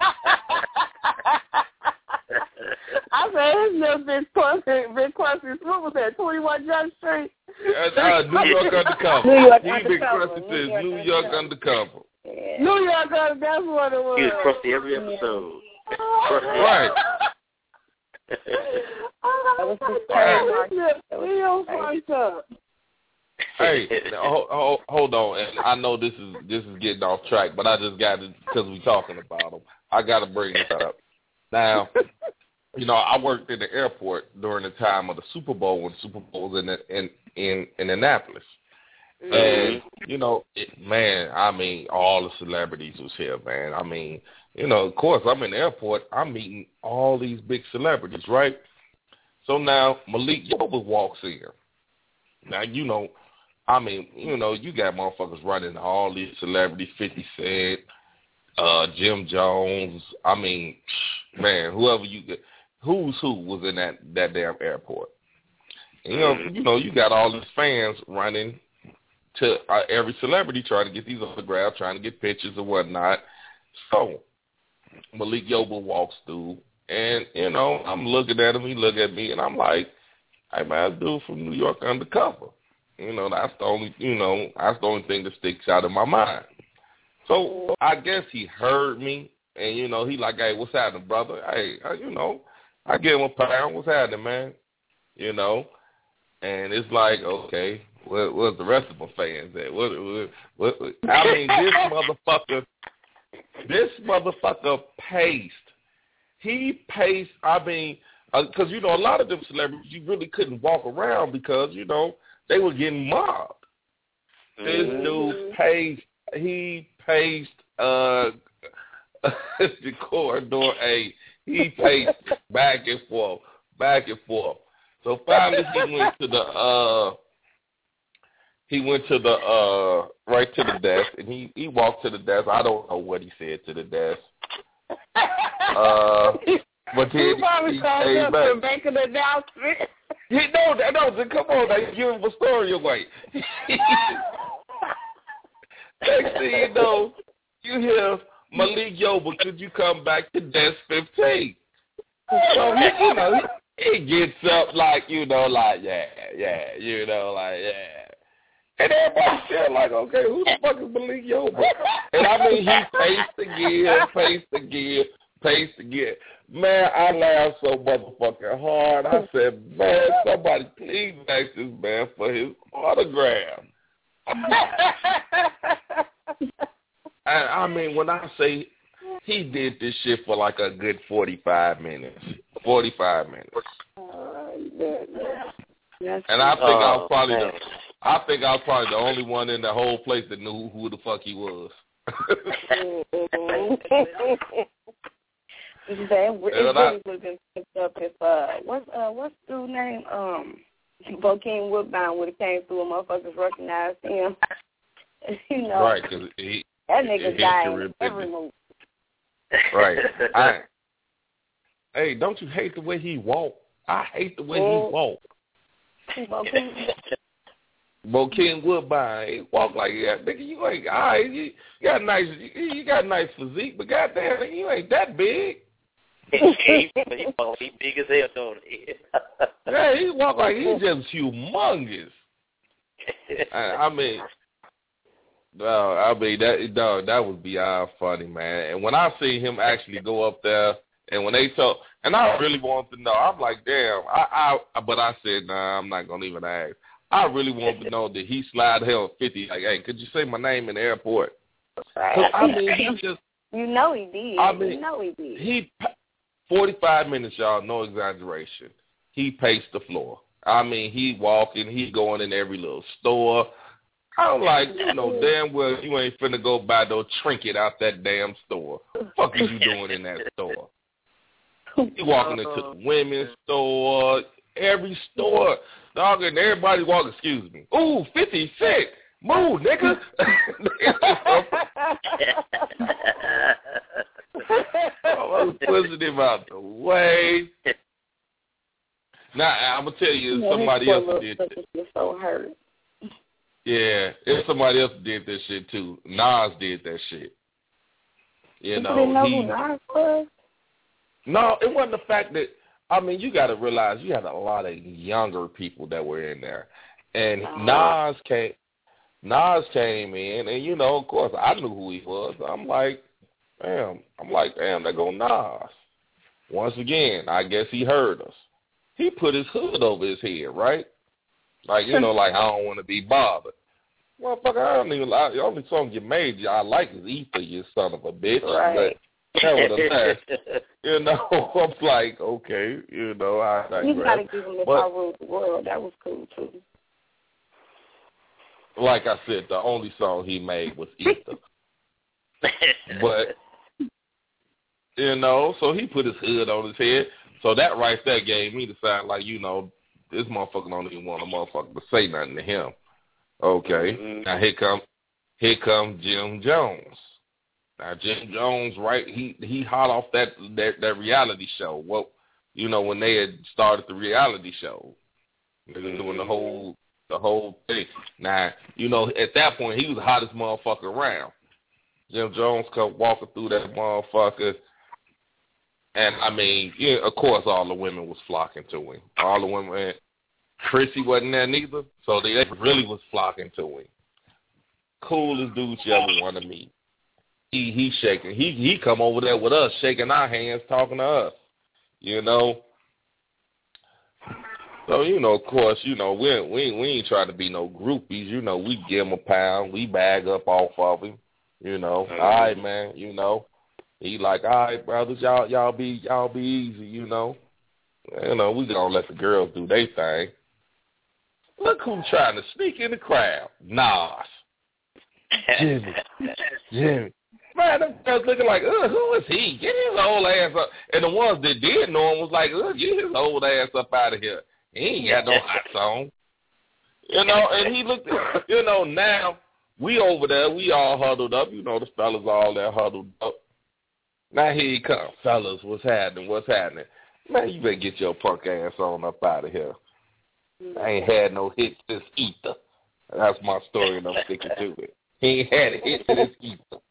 I said his lip been crusty, been crusty. What was that, twenty-one Jump Street?
Uh, uh, New York Undercover.
New York
he
Undercover.
been crusty
New
since
York
New York
Undercover.
Undercover.
Yeah.
New York Undercover, that's what it was.
He was crusty every episode.
Right.
Oh,
That was his
right.
trademark. That was
Real
his
fucked up.
Hey, hold, hold, hold on, and I know this is this is getting off track, but I just got it because we're talking about them. I got to bring this up. Now, you know, I worked in the airport during the time of the Super Bowl when the Super Bowl was in in in, in Annapolis, And, you know, it, man, I mean, all the celebrities was here, man. I mean, you know, of course, I'm in the airport. I'm meeting all these big celebrities, right? So now Malik Yoba walks in. Now, you know, I mean, you know, you got motherfuckers running all these celebrities, fifty Cent, uh, Jim Jones. I mean, man, whoever you get, who's who was in that, that damn airport. And, you know, you know, you got all these fans running to uh, every celebrity trying to get these autographs, trying to get pictures or whatnot. So Malik Yoba walks through, and, you know, I'm looking at him, he look at me, and I'm like, hey, man, this dude from New York undercover. You know, that's the only, you know, that's the only thing that sticks out in my mind. So I guess he heard me, and, you know, he like, hey, what's happening, brother? Hey, uh, you know, I give him a pound. What's happening, man? You know, and it's like, okay, what, what's the rest of my fans at? What, what, what, I mean, this motherfucker, this motherfucker paced. He paced, I mean, because, uh, you know, a lot of them celebrities, you really couldn't walk around because, you know, they were getting mobbed. This mm-hmm. dude paced, he paced uh, the corridor A. He paced back and forth, back and forth. So finally he went to the, uh, he went to the, uh, right to the desk, and he, he walked to the desk. I don't know what he said to the desk. Uh, but then
he probably
he
called
came
up
back.
to make an announcement.
He no, no, come on, they give him a story away. Next thing you know, you hear Malik Yoba, could you come back to desk fifteen? So he, you know, he, he gets up like, you know, like yeah, yeah, you know, like yeah. And everybody's still like, okay, who the fuck is Malik Yoba? And I mean, he paced again, paced again, paced again. Man, I laughed so motherfucking hard. I said, man, somebody please ask this man for his autograph. And I mean, when I say he did this shit for like a good forty-five minutes. forty-five minutes. And I think I was probably the I think I was probably the only one in the whole place that knew who the fuck he was.
It really would have been picked up if uh what's uh what's the dude's name? Um Bokeem Woodbine would have came through and motherfuckers recognized him. You know.
Right, because he
that nigga died in every movie.
Right. I, hey, don't you hate the way he walked? I hate the way
mm.
he walked. Bokeem Woodbine, he walk like that. Nigga, you ain't all right, you, you got nice you, you got nice physique, but goddamn, you ain't that big.
he, he, he big as hell, don't he?
Yeah, he walk like he's just humongous. I, I mean, no, I mean that no, that would be beyond funny, man. And when I see him actually go up there, and when they talk, and I really want to know, I'm like, damn. I, I, but I said, nah, I'm not gonna even ask. I really want to know that he slide hell fifty. Like, hey, could you say my name in the airport? I mean, he just.
You know he did. I mean, you know he did.
He forty-five minutes, y'all. No exaggeration. He paced the floor. I mean, he walking. He going in every little store. I'm like, you know, damn well you ain't finna go buy no trinket out that damn store. What the fuck is you doing in that store? You walking into the women's store, every store, dog, and everybody walking. Excuse me. Ooh, fifty Cent. Move, nigga. Oh, I was pushing him out the way. Now I'm gonna tell you, if somebody else did that.
So hurt.
Yeah, if somebody else did that shit too. Nas did that shit. You, you know,
didn't know
he.
Who Nas was?
No, it wasn't the fact that. I mean, you got to realize you had a lot of younger people that were in there, and uh-huh. Nas came. Nas came in, and you know, of course, I knew who he was. I'm like, damn. I'm like, damn, there go Nas. Once again, I guess he heard us. He put his hood over his head, right? Like, you know, like, I don't want to be bothered. Motherfucker, I don't even like, the only song you made I like is Ether, you son of a bitch.
Right.
But nevertheless, you know, I'm like, okay, you know, I digress.
You got to give him the power of the world. That was cool, too.
like I said, the only song he made was Ether. But, you know, so he put his hood on his head. So that right there gave me the sign like, you know, this motherfucker don't even want a motherfucker to say nothing to him. Okay. Mm-hmm. Now here come here come Jim Jones. Now Jim Jones, right, he he hot off that, that that reality show. Well, you know, when they had started the reality show. They were doing the whole the whole thing. Now, you know, at that point he was the hottest motherfucker around. Jim Jones come walking through that motherfucker. And, I mean, yeah, of course all the women was flocking to him. All the women, Chrissy wasn't there neither, so they really was flocking to him. Coolest dude you ever want to meet. He he shaking. He he come over there with us, shaking our hands, talking to us, you know. So, you know, of course, you know, we, we, we ain't trying to be no groupies. You know, we give him a pound. We bag up off of him, you know. All right, man, you know. He like, all right, brothers, y'all, y'all be, y'all be easy, you know. You know, we gonna let the girls do their thing. Look who's trying to sneak in the crowd. Nas. Jimmy. Jimmy. Man, them girls looking like, ugh, who is he? Get his old ass up. And the ones that did know him was like, ugh, get his old ass up out of here. He ain't got no hot song. You know, and he looked, you know, now we over there, we all huddled up. You know, the fellas all there huddled up. Now here he comes. Fellas, what's happening? What's happening? Man, you better get your punk ass on up out of here. I ain't had no hits since Ether. That's my story, and I'm sticking to it. He ain't had a hit since Ether.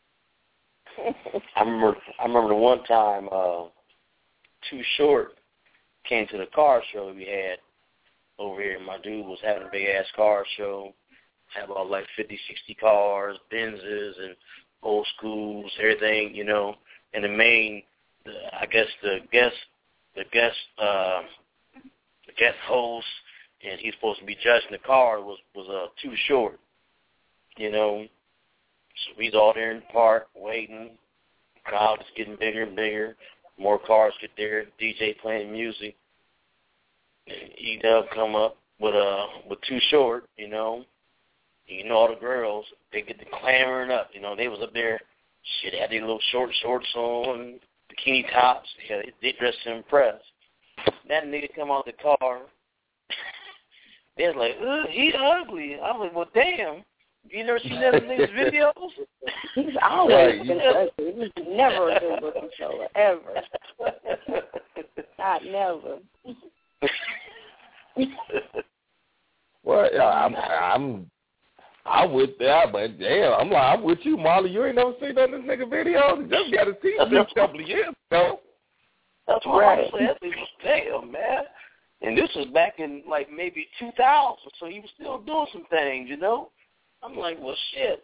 I remember, I remember the one time uh, Too Short came to the car show we had over here. My dude was having a big-ass car show. Had about like fifty, sixty cars, Benzes, and old schools, everything, you know. And the main, the, I guess the guest, the guest, uh, the guest host, and he's supposed to be judging the car was was uh, Too Short, you know. So he's all there in the park waiting. The crowd is getting bigger and bigger. More cars get there. D J playing music. And E-Dub come up with uh with Too Short, you know. You know, all the girls, they get the clamoring up. You know, they was up there, shit, had their little short shorts on, bikini tops. Yeah, they, they dressed to impress. That nigga come out the car. They was like, ugh, he ugly. I was like, well, damn. You never seen that in niggas' videos?
He's always been ugly. He's never a good looking fella, ever. Not never.
Well, yeah, I'm, I'm, I'm with that, but damn, I'm like, I'm with you, Marley. You ain't never seen none of this nigga videos. You just got to see him a couple of years ago.
That's what right. I'm saying. Damn, man. And this was back in, like, maybe two thousand, so he was still doing some things, you know? I'm like, well, shit.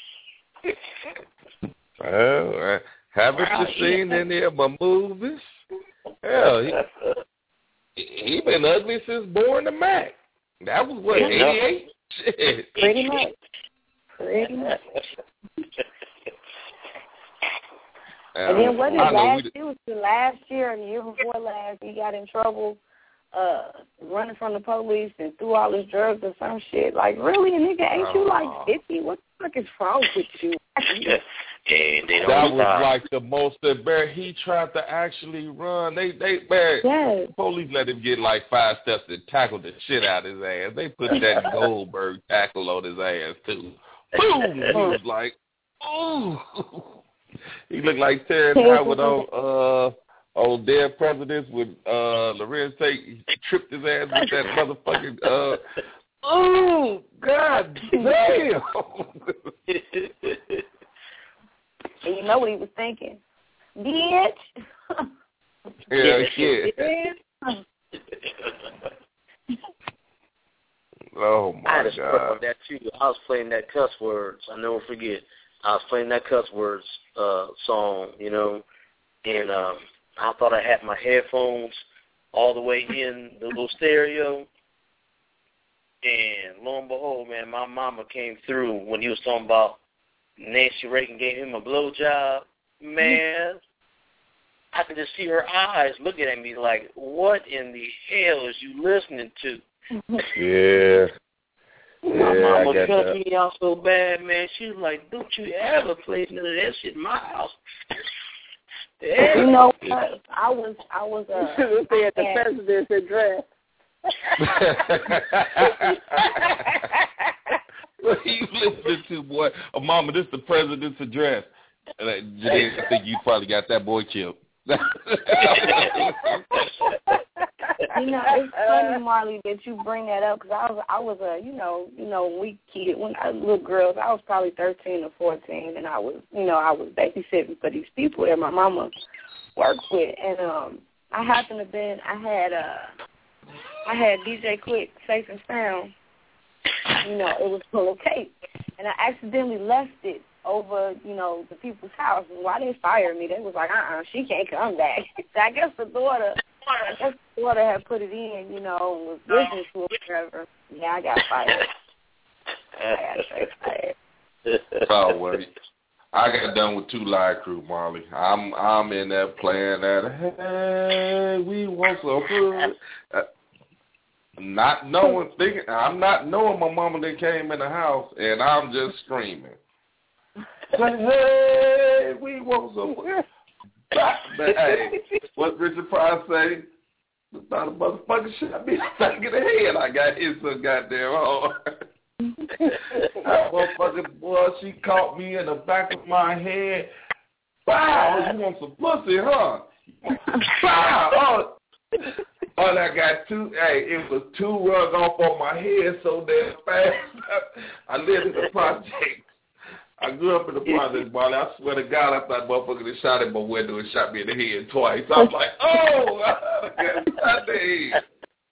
Well, uh, haven't wow, you seen yeah. any of my movies? Hell, he, he been ugly since Born to Mac. That was, what, eighty-eight? Shit.
Pretty much. Pretty much. And then what did last year? It was the last year and the year before last, he got in trouble uh, running from the police and threw all his drugs or some shit. Like, really, nigga, ain't you like fifty? What the fuck is wrong with you?
Yeah, they don't
that was
stop.
like the most embarrassing. He tried to actually run. They, they, man,
yes.
police let him get like five steps and tackled the shit out of his ass. They put that Goldberg tackle on his ass too. Boom! He was like, ooh. He looked like Terrence Howard on uh on Dead Presidents with uh Lorenz Tate. He tripped his ass with that motherfucking uh oh God damn.
And you know what he was thinking? Bitch.
Yeah, yeah. Oh my
I had a
God.
script of that too. I was playing that cuss words. I never forget. I was playing that cuss words uh, song, you know, and um, I thought I had my headphones all the way in the little stereo. And lo and behold, man, my mama came through when he was talking about Nancy Reagan gave him a blowjob. Man, I could just see her eyes looking at me like, what in the hell is you listening to?
Yeah.
My
Yeah,
mama
I get
cussed
that.
me out so bad, man. She was like, "Don't you ever play none of that shit in my house." Yeah.
You know what? I was, I was, uh,
You should have said the president's address.
What are you listening to, boy? Oh, Mama, this is the president's address. And I, I think you probably got that boy killed.
You know, it's funny, Marley, that you bring that up because I was, I was a, you know, you know, when we kid, when I was little girls, I was probably thirteen or fourteen, and I was, you know, I was babysitting for these people that my mama worked with, and um, I happened to been, I had, uh, I had D J Quick Safe and Sound. You know, it was full of tape, and I accidentally left it over, you know, the people's house. And why they fired me? They was like, uh-uh, she can't come back. So I guess the daughter, I guess the daughter had put it in, you know, and was listening to it forever. Yeah, I got fired. I got straight fired.
Oh, well, I got done with Two Live Crew, Marley. I'm I'm in there playing that, hey, we want some food. Uh, not knowing, thinking, I'm not knowing my mama that came in the house, and I'm just screaming. Like, hey, we want some food. But, hey, what Richard Pryor say? Thought a motherfucker shot me in the back of the head. I got hit so goddamn hard. That motherfucking boy, she caught me in the back of my head. Wow, you want some pussy, huh? Wow, oh, oh, I got two. Hey, it was two runs off on my head so damn fast. I lived in the project. I grew up in the project, Marley. I swear to God, I thought motherfucker that shot at my window and shot me in the head twice. I was like, oh, I got shot in the head.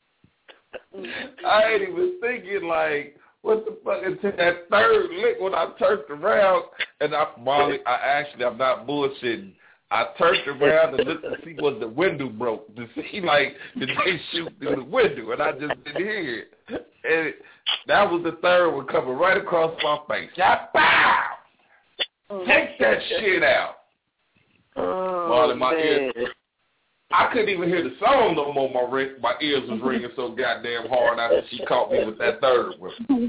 I ain't even thinking like, what the fuck? Until that third lick when I turned around, and I, Marley, I actually, I'm not bullshitting. I turned around and looked to see was the window broke, to see, like, did they shoot through the window, and I just didn't hear it. And it, that was the third one coming right across my face. Shot, bow! Take that shit out.
Oh,
Marley, my
man.
ears, I couldn't even hear the song no more. My ring, my ears was ringing so goddamn hard after she caught me with that third one.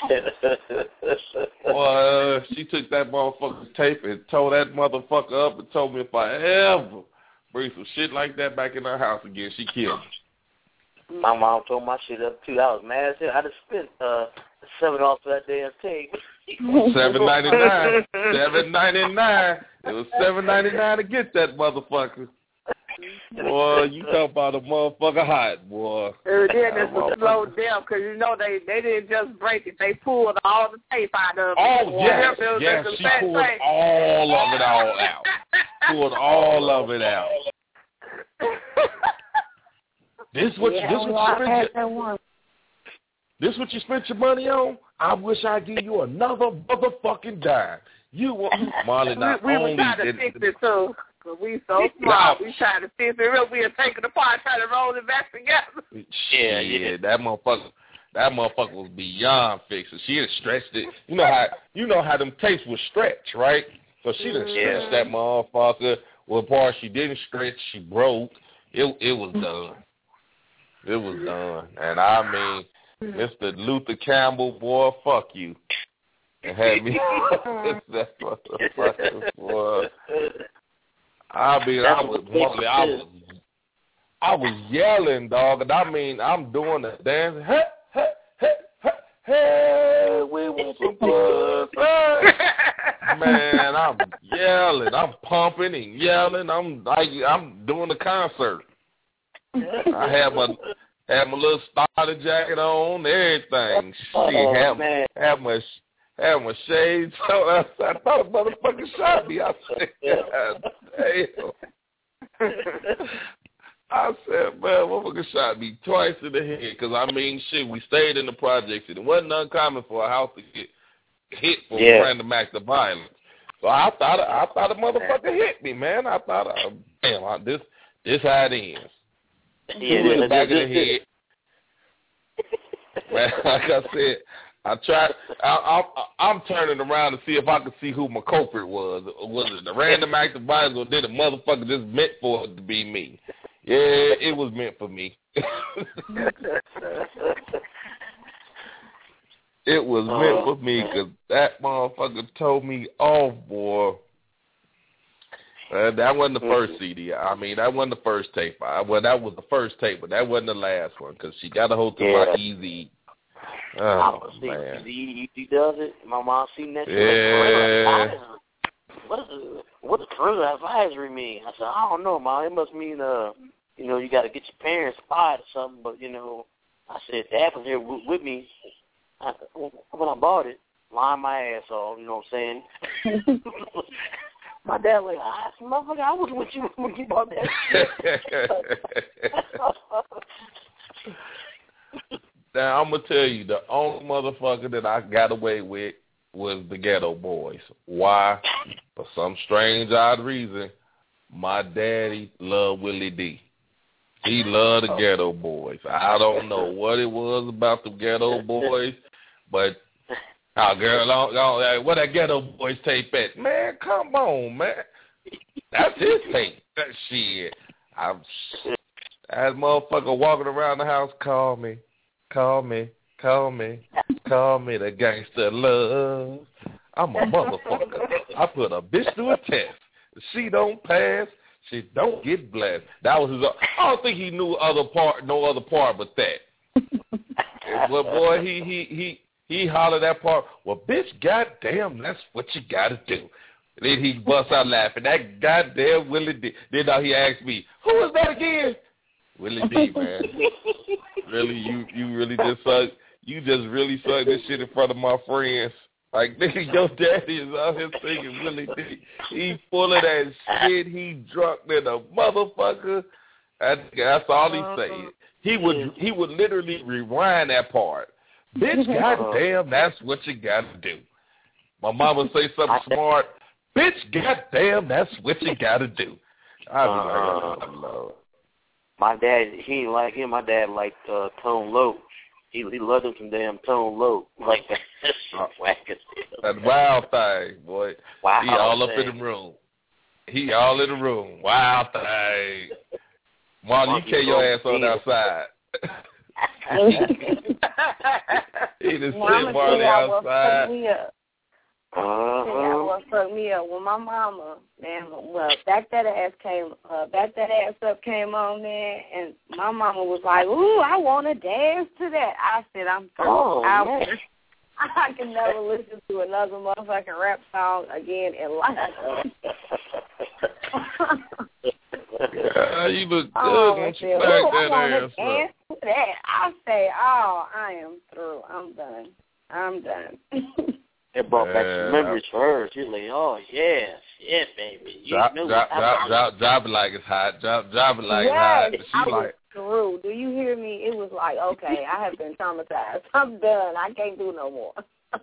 Boy, she took that motherfucker's tape and tore that motherfucker up and told me if I ever bring some shit like that back in her house again, she killed me.
My mom tore my shit up too. I was mad as hell. I just spent uh seven off that damn tape.
Seven ninety nine. Seven ninety nine. It was seven ninety nine to get that motherfucker. Boy, you talk about a motherfucker hot, boy.
And then it's a slow death because, you know, they, they didn't just break it. They pulled all the tape out of it.
Oh, yes,
yeah,
yes, she pulled tape. all of it all out. Pulled all of it out. This what
yeah,
you, this what you spent your, this what you spent your money on? I wish I'd give you another motherfucking dime. You want Marley not
we, we
only
were trying to
did,
fix it too. Cause we so smart. We trying to fix it real. We were taking it apart, trying to roll it back together.
Yeah, yeah, that motherfucker, that motherfucker was beyond fixing. She had stretched it. You know how you know how them tapes would stretch, right? So she done stretched that motherfucker. Well, part she didn't stretch, she broke. It it was done. It was done, and I mean, Mister Luther Campbell, boy, fuck you. And had me that motherfucker, boy. I mean, I was, Marley, I was, I was yelling, dog, and I mean, I'm doing the dance. Hey, hey, hey, hey, hey, we want some pussy. Man, I'm yelling, I'm pumping and yelling. I'm like, I'm doing the concert. I had my had my little starter jacket on, everything.
Oh,
Shit, had,
man.
had my had my shades on. I, I thought a motherfucker shot me. I said, God damn. I said, man, motherfucker shot me twice in the head. Because, I mean, shit, we stayed in the projects, and it wasn't uncommon for a house to get hit for
yeah.
random acts of violence. So I thought I thought a motherfucker hit me, man. I thought, uh, damn, I, this this how it ends.
Yeah,
Two in the back of the head. Man, like I said, I tried. I, I, I'm turning around to see if I could see who my culprit was. Was it a random act of violence, or did a motherfucker just meant for it to be me? Yeah, it was meant for me. It was oh, meant for me because that motherfucker told me off, boy. Uh, that wasn't the first C D. I mean, that wasn't the first tape. I, well, that was the first tape, but that wasn't the last one because she got a hold to
yeah.
my Easy. Oh,
see,
man.
He, he does it. My mom seen that.
Yeah.
Like, what is what does parental advisory mean? I said, I don't know, Mom. It must mean, uh, you know, you got to get your parents fired or something. But, you know, I said, Dad was here w- with me I, when I bought it, lying my ass off, you know what I'm saying? My dad was like, I said, motherfucker, I was with you when you bought that shit.
Now, I'm going to tell you, the only motherfucker that I got away with was the Ghetto Boys. Why? For some strange, odd reason, my daddy loved Willie D. He loved the Ghetto Boys. I don't know what it was about the Ghetto Boys, but, oh, girl, oh, oh, what that Ghetto Boys tape at? Man, come on, man. That's his tape. That shit. I'm, that motherfucker walking around the house, call me. Call me, call me, call me the gangster love. I'm a motherfucker. I put a bitch through a test. If she don't pass, she don't get blessed. That was his. I don't think he knew other part, no other part but that. But boy, he he he he hollered that part. Well, bitch, goddamn, that's what you gotta do. And then he bust out laughing. That goddamn Willie D. Then now he asked me, who is that again? Willie D, man. Really, you you really just suck. You just really suck this shit in front of my friends. Like, nigga, your daddy is out here singing Willie D. He full of that shit. He drunk than a motherfucker. That's, that's all he said. He would he would literally rewind that part. Bitch, goddamn, that's what you got to do. My mama would say something smart. Bitch, goddamn, that's what you got to do. I'd be like, oh, Lord.
My dad, he ain't like him. My dad liked uh, Tone Loc. He he loved him some damn Tone Loc. Like that. That's whack as hell.
That wild thing, boy.
Wow
he all
thing.
up in the room. He all in the room. Wild thing. Marlon, you carry your ass on outside. He just sit Marley outside.
Uh-huh. What fucked me up when my mama, man, well, back that ass came, uh, back that ass up came on, man, and my mama was like, "Ooh, I want to dance to that." I said, "I'm through.
Oh,
I, I can never listen to another motherfucking rap song again in life."
Yeah, you look good
oh,
once you
said,
back that
I
ass up.
Dance to that. I say, "Oh, I am through. I'm done. I'm done."
It brought back some memories for her. She's like, oh, yes, yes, baby. You
drop,
know
drop, drop, drop, drop it like it's hot. Drop, drop it like
yes,
it's hot. She
I was
like,
through. Do you hear me? It was like, okay, I have been traumatized. I'm done. I can't do no more.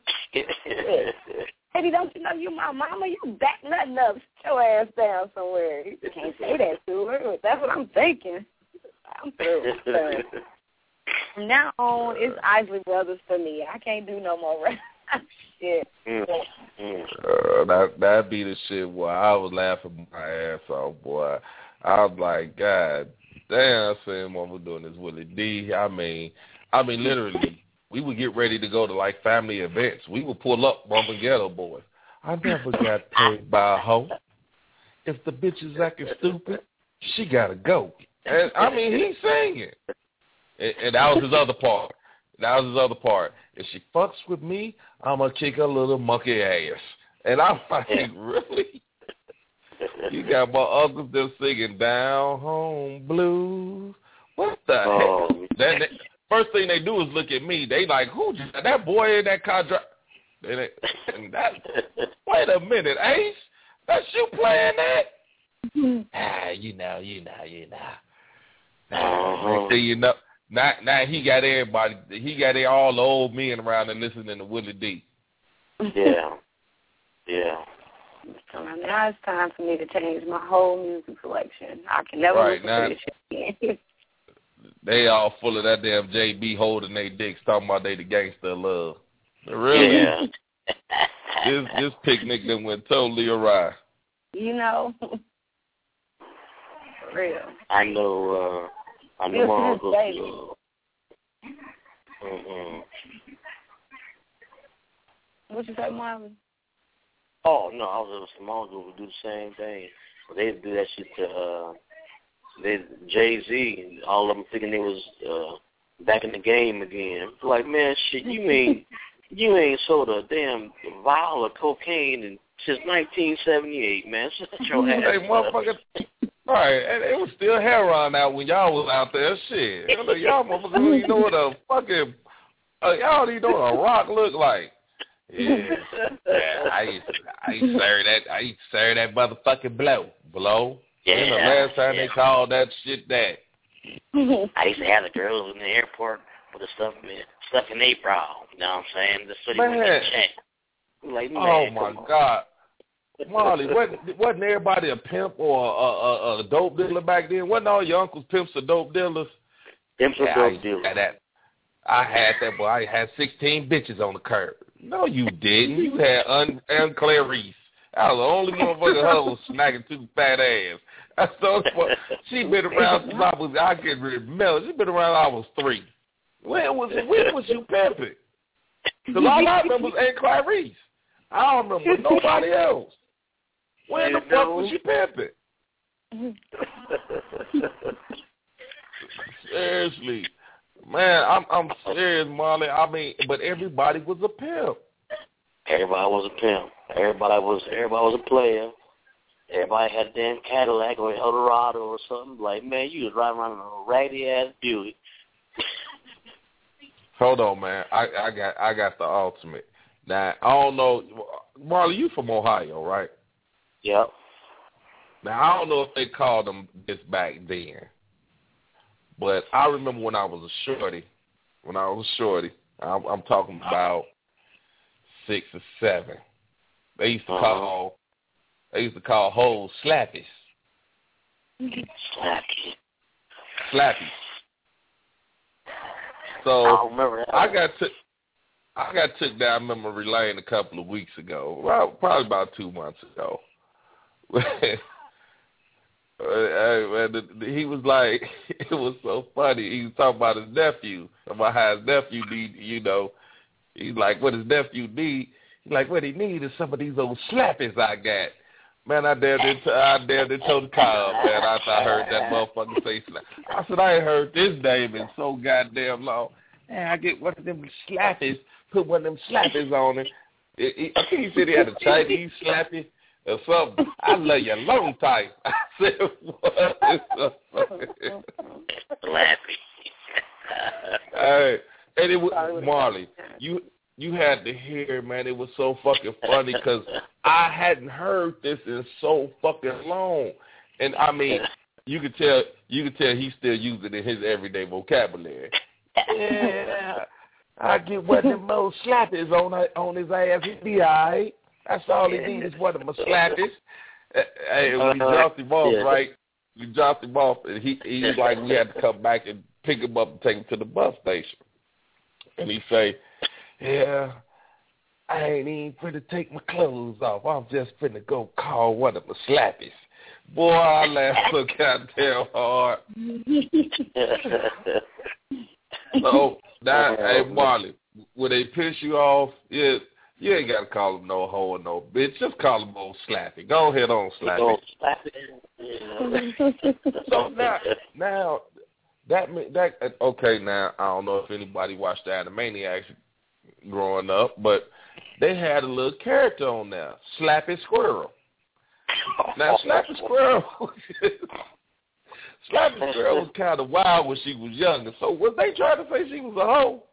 Eddie, don't you know you my mama? You back nothing up. Sit your ass down somewhere. You can't say that to her. That's what I'm thinking. I'm through. From now on, it's Isley Brothers for me. I can't do no more rap. Shit.
Mm. Mm.
Uh, that that be the shit, boy. I was laughing my ass off, boy. I was like, God damn, I said, Mama doing this Willie D. I mean, I mean, literally, we would get ready to go to like family events. We would pull up bumping Ghetto Boys. I never got paid by a hoe. If the bitch is acting stupid, she gotta go. And I mean, he's singing, and, and that was his other part. That was his other part. If she fucks with me, I'm going to kick her little monkey ass. And I'm like, really? You got my uncles there singing Down Home Blues. What the
oh.
heck? Then they, first thing they do is look at me. They like, who? That boy in that car drive. And that, wait a minute, Ace? That's you playing that? Mm-hmm. Ah, you know, you know, you know.
Uh-huh.
Next thing you know. Now, now he got everybody. He got all the old men around and listening to Willie D.
Yeah, yeah.
So now it's time for me to change my whole music selection. I can never
right,
listen
now,
to this shit again.
They all full of that damn J B holding their dicks, talking about they the gangster of love. Really?
Yeah.
this this picnic that went totally awry.
You know, for real.
I know. Uh, I know my uncle. Uh, mm-hmm.
What you say, Marvin?
Oh, no, I was a small group who do the same thing. But they do that shit to uh, they Jay-Z and all of them thinking they was uh, back in the game again. Like, man, shit, you ain't, you ain't sold a damn vial of cocaine in, since nineteen seventy-eight, man. Shut your ass
Hey, motherfucker. All right, and it was still heroin out when y'all was out there. Shit. Y'all motherfuckers don't even know what a fucking, uh, y'all don't even know what a rock look like. Yeah, yeah. I used to, I used to serve that. I used to serve that motherfucking blow, blow.
Yeah.
And the last time
yeah.
they called that shit that.
I used to have the girls in the airport with the stuff, stuff in their bra. You know what I'm saying? The city would get checked. Like, man,
oh my
on.
God, Marley, wasn't wasn't everybody a pimp or a, a, a dope dealer back then? Wasn't all your uncles pimps or dope dealers?
Pimps or
yeah,
dope
I
dealers.
Had that. I had that boy. I had sixteen bitches on the curb. No, you didn't. You had un, un Clarice. I was the only motherfucker her was smacking two fat ass. That's so funny. She been around since I was, I get remember. She been around I was three. When was when was you pimping? Because all I remember was Aunt Clarice. I don't remember nobody else. When the fuck was she pimping? Seriously. Man, I'm I'm serious, Marley. I mean, but everybody was a pimp.
Everybody was a pimp. Everybody was everybody was a player. Everybody had a damn Cadillac or Eldorado or something. Like, man, you was riding around in a raggedy ass Buick.
Hold on, man. I, I got I got the ultimate. Now I don't know, Marley. You from Ohio, right?
Yep.
Now I don't know if they called them this back then, but I remember when I was a shorty. When I was a shorty, I'm, I'm talking about six or seven. They used to call uh-huh. they used to call hoes slappies.
Slappy.
Slappies. So
I remember that.
I got to I got took down memory lane a couple of weeks ago, well, probably about two months ago. He was like, it was so funny. He was talking about his nephew, about how his nephew need, you know. He's like, what his nephew need? He's like, what he need is some of these old slappies I got. Man, I dared to, I dared to tell the car, man, after I heard that motherfucker say slap. I said, I ain't heard this name in so goddamn long. Man, I get one of them slappies, put one of them slappies on it. it, it I think he said he had a Chinese slappy or something. I love you long time. I said, what is the
slappy?
Hey, and it was, Marley, you you had to hear, man, it was so fucking funny because I hadn't heard this in so fucking long. And, I mean, you could tell you could tell he's still using it in his everyday vocabulary. Yeah, I get one of them old slappies on, on his ass. He'd be all right. That's all he needs is one of my slappies. Hey, we dropped him off, yeah. right? We dropped him off, and he, he was like, we had to come back and pick him up and take him to the bus station. And he say, yeah, I ain't even finna take my clothes off. I'm just finna go call one of my slappies. Boy, I laughed so goddamn hard. So, now, hey, Marley, when they piss you off, yeah, you ain't got to call them no hoe or no bitch. Just call them old slappy. Go ahead on slappy. So now, now, that, that, okay, now, I don't know if anybody watched the Animaniacs growing up, but they had a little character on there, Slappy Squirrel. Now, Slappy Squirrel, Slappy Squirrel was kind of wild when she was younger. So was they trying to say she was a hoe?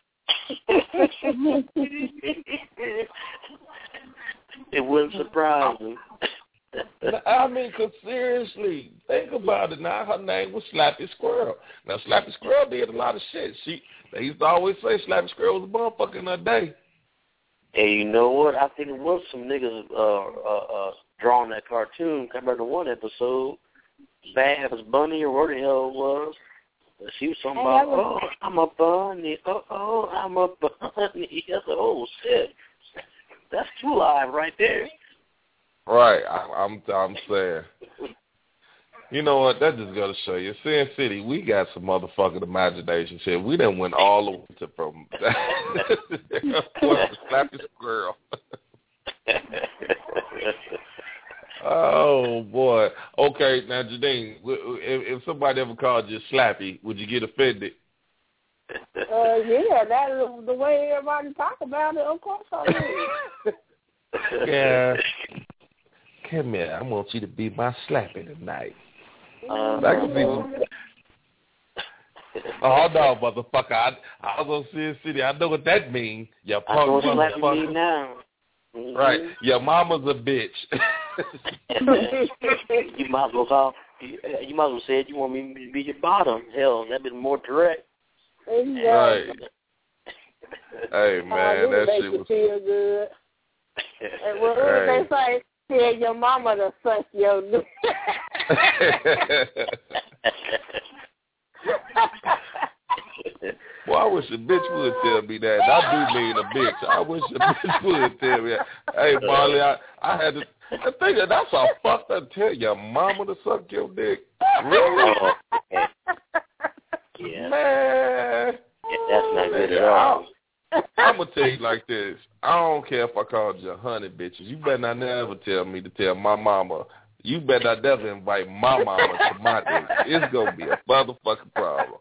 It wouldn't surprise me.
I mean, cause seriously, think about it. Now, her name was Slappy Squirrel. Now, Slappy Squirrel did a lot of shit. She, they used to always say Slappy Squirrel was a motherfucker in her day.
Hey, you know what? I think it was some niggas uh, uh, uh, drawing that cartoon. I remember one episode, Babs Bunny or where the hell it was. She was talking about, oh, I'm a bunny. Oh, oh, I'm a bunny. I said, oh, shit. That's Two Live right there.
Right, I, I'm I'm saying. You know what? That just gotta show you. Sin City, we got some motherfucking imagination shit. We done went all the way to from slap the squirrel. Oh boy. Okay, now Janine, if, if somebody ever called you Slappy, would you get offended?
Uh, yeah, that is the way everybody talk about it. Of course I would.
Yeah. Come here, I want you to be my Slappy tonight.
Uh,
I can see some. Oh no, motherfucker! I, I was on Sin City. I know what that means. You punk motherfucker.
Now. Mm-hmm.
Right, your mama's a bitch.
You might as well call. You, you might as well say it. You want me to be your bottom? Hell, that'd be more direct.
Exactly.
Right. Hey man,
oh,
that
make
shit
you
was.
Feel good. And what
Hey.
they say? Tell your mama to suck your dick.
Well, I wish a bitch would tell me that. And I do mean a bitch. I wish a bitch would tell me that. Hey, Marley, I, I had to I think that that's a fucked up tell your mama to suck your dick. Really?
Oh, okay. Yeah.
Man.
Yeah, that's not good at all.
I'm going to tell you like this. I don't care if I called you a hundred bitches. You better not never tell me to tell my mama. You better not never invite my mama to my dick. It's going to be a motherfucking problem.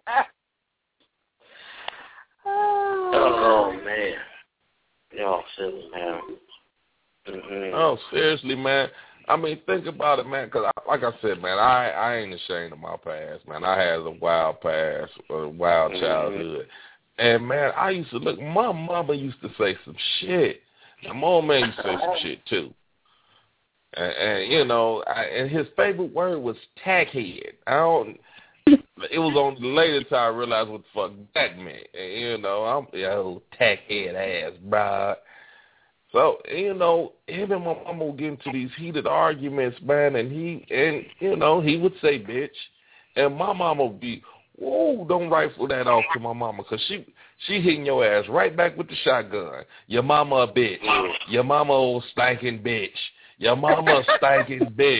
Oh, man. Y'all silly, man. Mm-hmm.
Oh, seriously, man. I mean, think about it, man, because like I said, man, I, I ain't ashamed of my past, man. I had a wild past, a wild
Mm-hmm.
childhood. And, man, I used to look, my mama used to say some shit. And my old man used to say some shit, too. And, and you know, I, and his favorite word was tackhead. I don't, it was on later till I realized what the fuck that meant. And, you know, I'm, yo, tackhead ass, bro. So, you know, him and my mama would get into these heated arguments, man, and he, and, you know, he would say bitch. And my mama would be, whoa, don't rifle that off to my mama, because she, she hitting your ass right back with the shotgun. Your mama a bitch. Your mama old stinking bitch. Your mama a stinking bitch.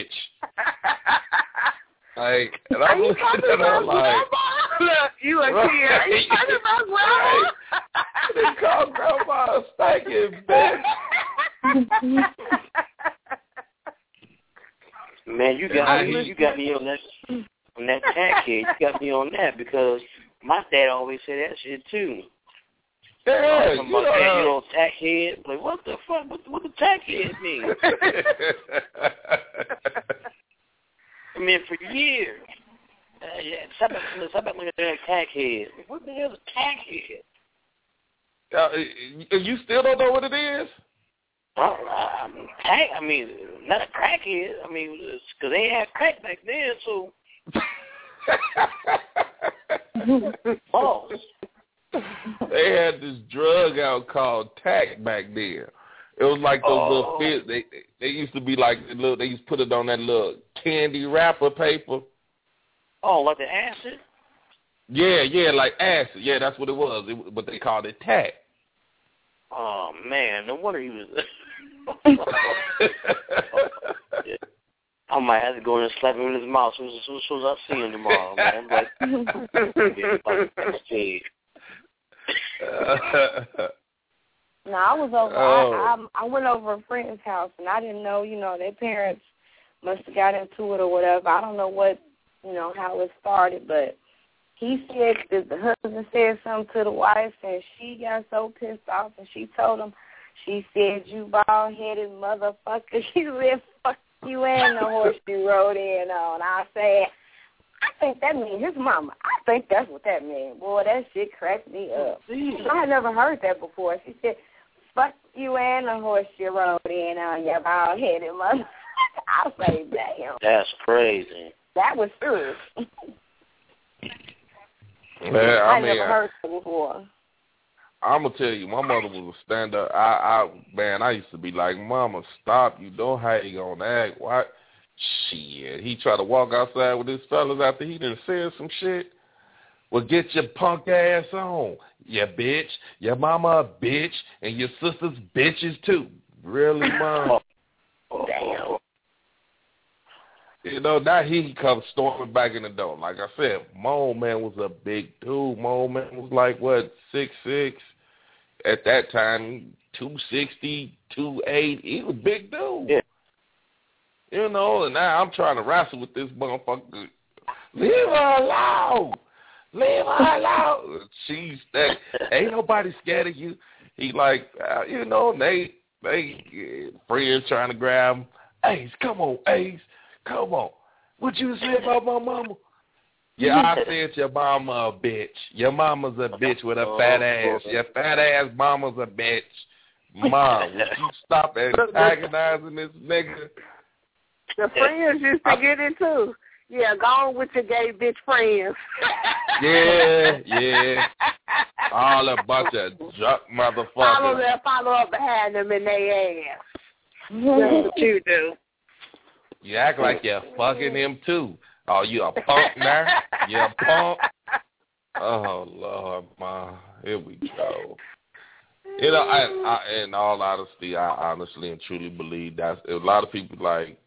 Like, and I'm looking at her like,
look, you a
right,
kid. Are you talking about grandma?
Right. They call grandma a stinking bitch.
Man, you got me, you got me on that on that tack head. You got me on that because my dad always said that shit too.
Yeah,
I'm
you
like,
know,
you know, tack head. Like, what the fuck? What, what the tack head mean? I mean, for years. Uh, yeah, stop back, stop back looking at that tack head. What the hell is tack head?
Uh, you still don't know what it is?
Well, uh, tack, I mean, not a crackhead. I mean, because they had crack back then, so. Oh.
They had this drug out called tack back then. It was like those
oh.
little fish. They they used to be like little. They used to put it on that little candy wrapper paper.
Oh, like the acid?
Yeah, yeah, like acid. Yeah, that's what it was. It, but they called it tack.
Oh man, no wonder he was. I might have to go in and slap him in his mouth as soon as, as, soon as I see him tomorrow, man. Like, yeah, like backstage.
No, I was over.
Oh.
I, I I went over a friend's house, and I didn't know. You know, their parents must have got into it or whatever. I don't know what, you know, how it started, but he said that the husband said something to the wife, and she got so pissed off, and she told him, she said, "You bald-headed motherfucker." She said, "Fuck you and the horse you rode in on." I said, I think that means his mama. I think that's what that means. Boy, that shit cracked me up. I had never heard that before. She said, "Fuck you and the horse you rode in on, you bald-headed mother." I say, damn.
That's crazy.
That was serious.
Man, I,
I
mean,
never heard that before.
I'm gonna tell you, my mother was a stand up. I, I, man, I used to be like, "Mama, stop! You know how you gonna act? Why?" Shit, he tried to walk outside with his fellas after he done said some shit. Well, get your punk ass on, you bitch. Your mama a bitch, and your sister's bitches too. Really, mom?
Oh, damn.
You know, now he comes storming back in the door. Like I said, my old man was a big dude. My old man was like, what, six six? At that time, two sixty, two eighty. He was a big dude.
Yeah.
You know, and now I'm trying to wrestle with this motherfucker. Leave her alone. Leave her alone. She's that. Ain't nobody scared of you. He like, uh, you know, they, they uh, friends trying to grab him. Ace, come on, Ace. Come on. What you say about my mama? Yeah, I said your mama a bitch. Your mama's a bitch with a fat ass. Your fat ass mama's a bitch. Mom, would you stop antagonizing this nigga?
The friends used to get it too. Yeah, go on with your gay bitch friends.
Yeah, yeah. All a bunch of drunk motherfuckers.
Follow them, follow up behind them in their ass. That's what you do.
You act like you're fucking him too. Oh, you a punk now? You a punk? Oh, Lord, Ma. Here we go. You know, I, I, in all honesty, I honestly and truly believe that's a lot of people like,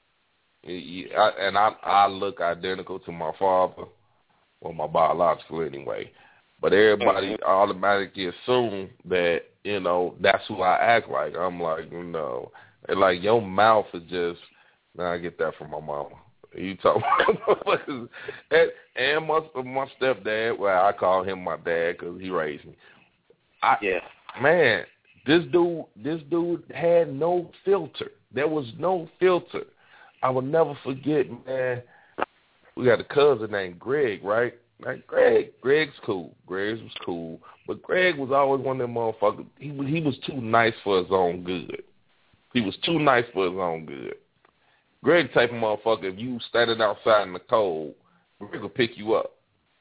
and I, I look identical to my father, well, my biological anyway. But everybody mm-hmm. automatically assume that, you know, that's who I act like. I'm like, you know, and like your mouth is just, now I get that from my mama. You talk about and, and my, my stepdad, well, I call him my dad because he raised me. I,
yeah.
Man, this dude, this dude had no filter. There was no filter. I will never forget, man. We got a cousin named Greg, right? Like Greg, Greg's cool. Greg was cool, but Greg was always one of them motherfuckers. He was he was too nice for his own good. He was too nice for his own good. Greg type of motherfucker. If you standing outside in the cold, Greg will pick you up.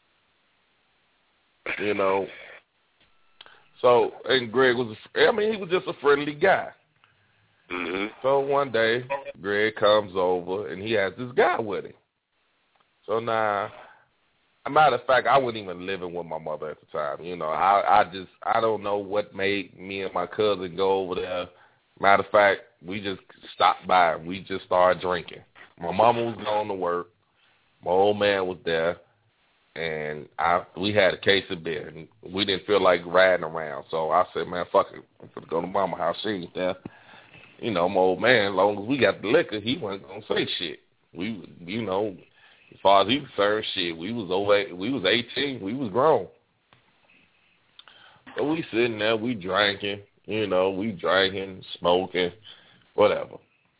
You know. So and Greg was, I mean, he was just a friendly guy.
Mm-hmm.
So one day, Greg comes over, and he has this guy with him. So now, a matter of fact, I wasn't even living with my mother at the time. You know, I, I just, I don't know what made me and my cousin go over there. Matter of fact, we just stopped by, and we just started drinking. My mama was going to work. My old man was there, and I we had a case of beer, and we didn't feel like riding around. So I said, man, fuck it. I'm going to go to mama's house. She ain't there. You know, my old man, as long as we got the liquor, he wasn't going to say shit. We, you know, as far as he was concerned, shit, we was over, we was eighteen, we was grown. So we sitting there, we drinking, you know, we drinking, smoking, whatever.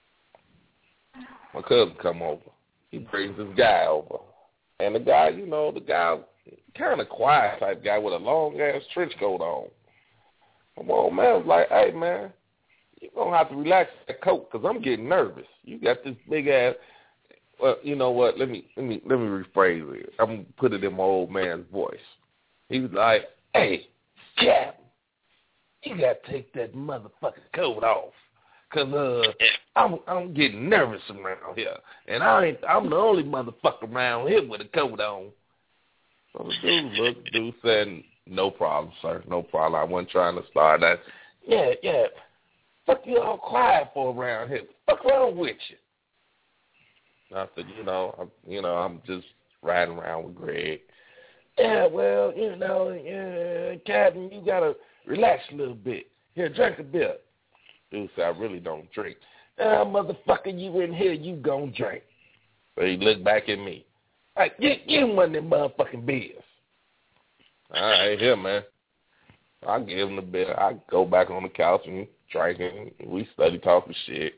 My cousin come over. He brings this guy over. And the guy, you know, the guy, kind of quiet type guy with a long-ass trench coat on. My old man was like, hey, man, you're going to have to relax that coat because I'm getting nervous. You got this big-ass, well, you know what, let me let me, let me rephrase it. I'm going to put it in my old man's voice. He was like, hey, Cap, you got to take that motherfucking coat off. Cause uh, I'm I'm getting nervous around here, and I ain't I'm the only motherfucker around here with a coat on. So the dude looked, the dude said, "No problem, sir, no problem. I wasn't trying to start that. Yeah, yeah. Fuck you all quiet for around here. What's wrong with you?" I said, "You know, I'm, you know, I'm just riding around with Greg." Yeah, well, you know, uh, Captain, you gotta relax a little bit. Here, drink a bit. Dude said, I really don't drink. Ah, motherfucker, you in here, you gon' drink. So he looked back at me. Like, get, get him one of them motherfucking beers. All right, here, man. I give him the beer. I go back on the couch and drink it. We study talking shit.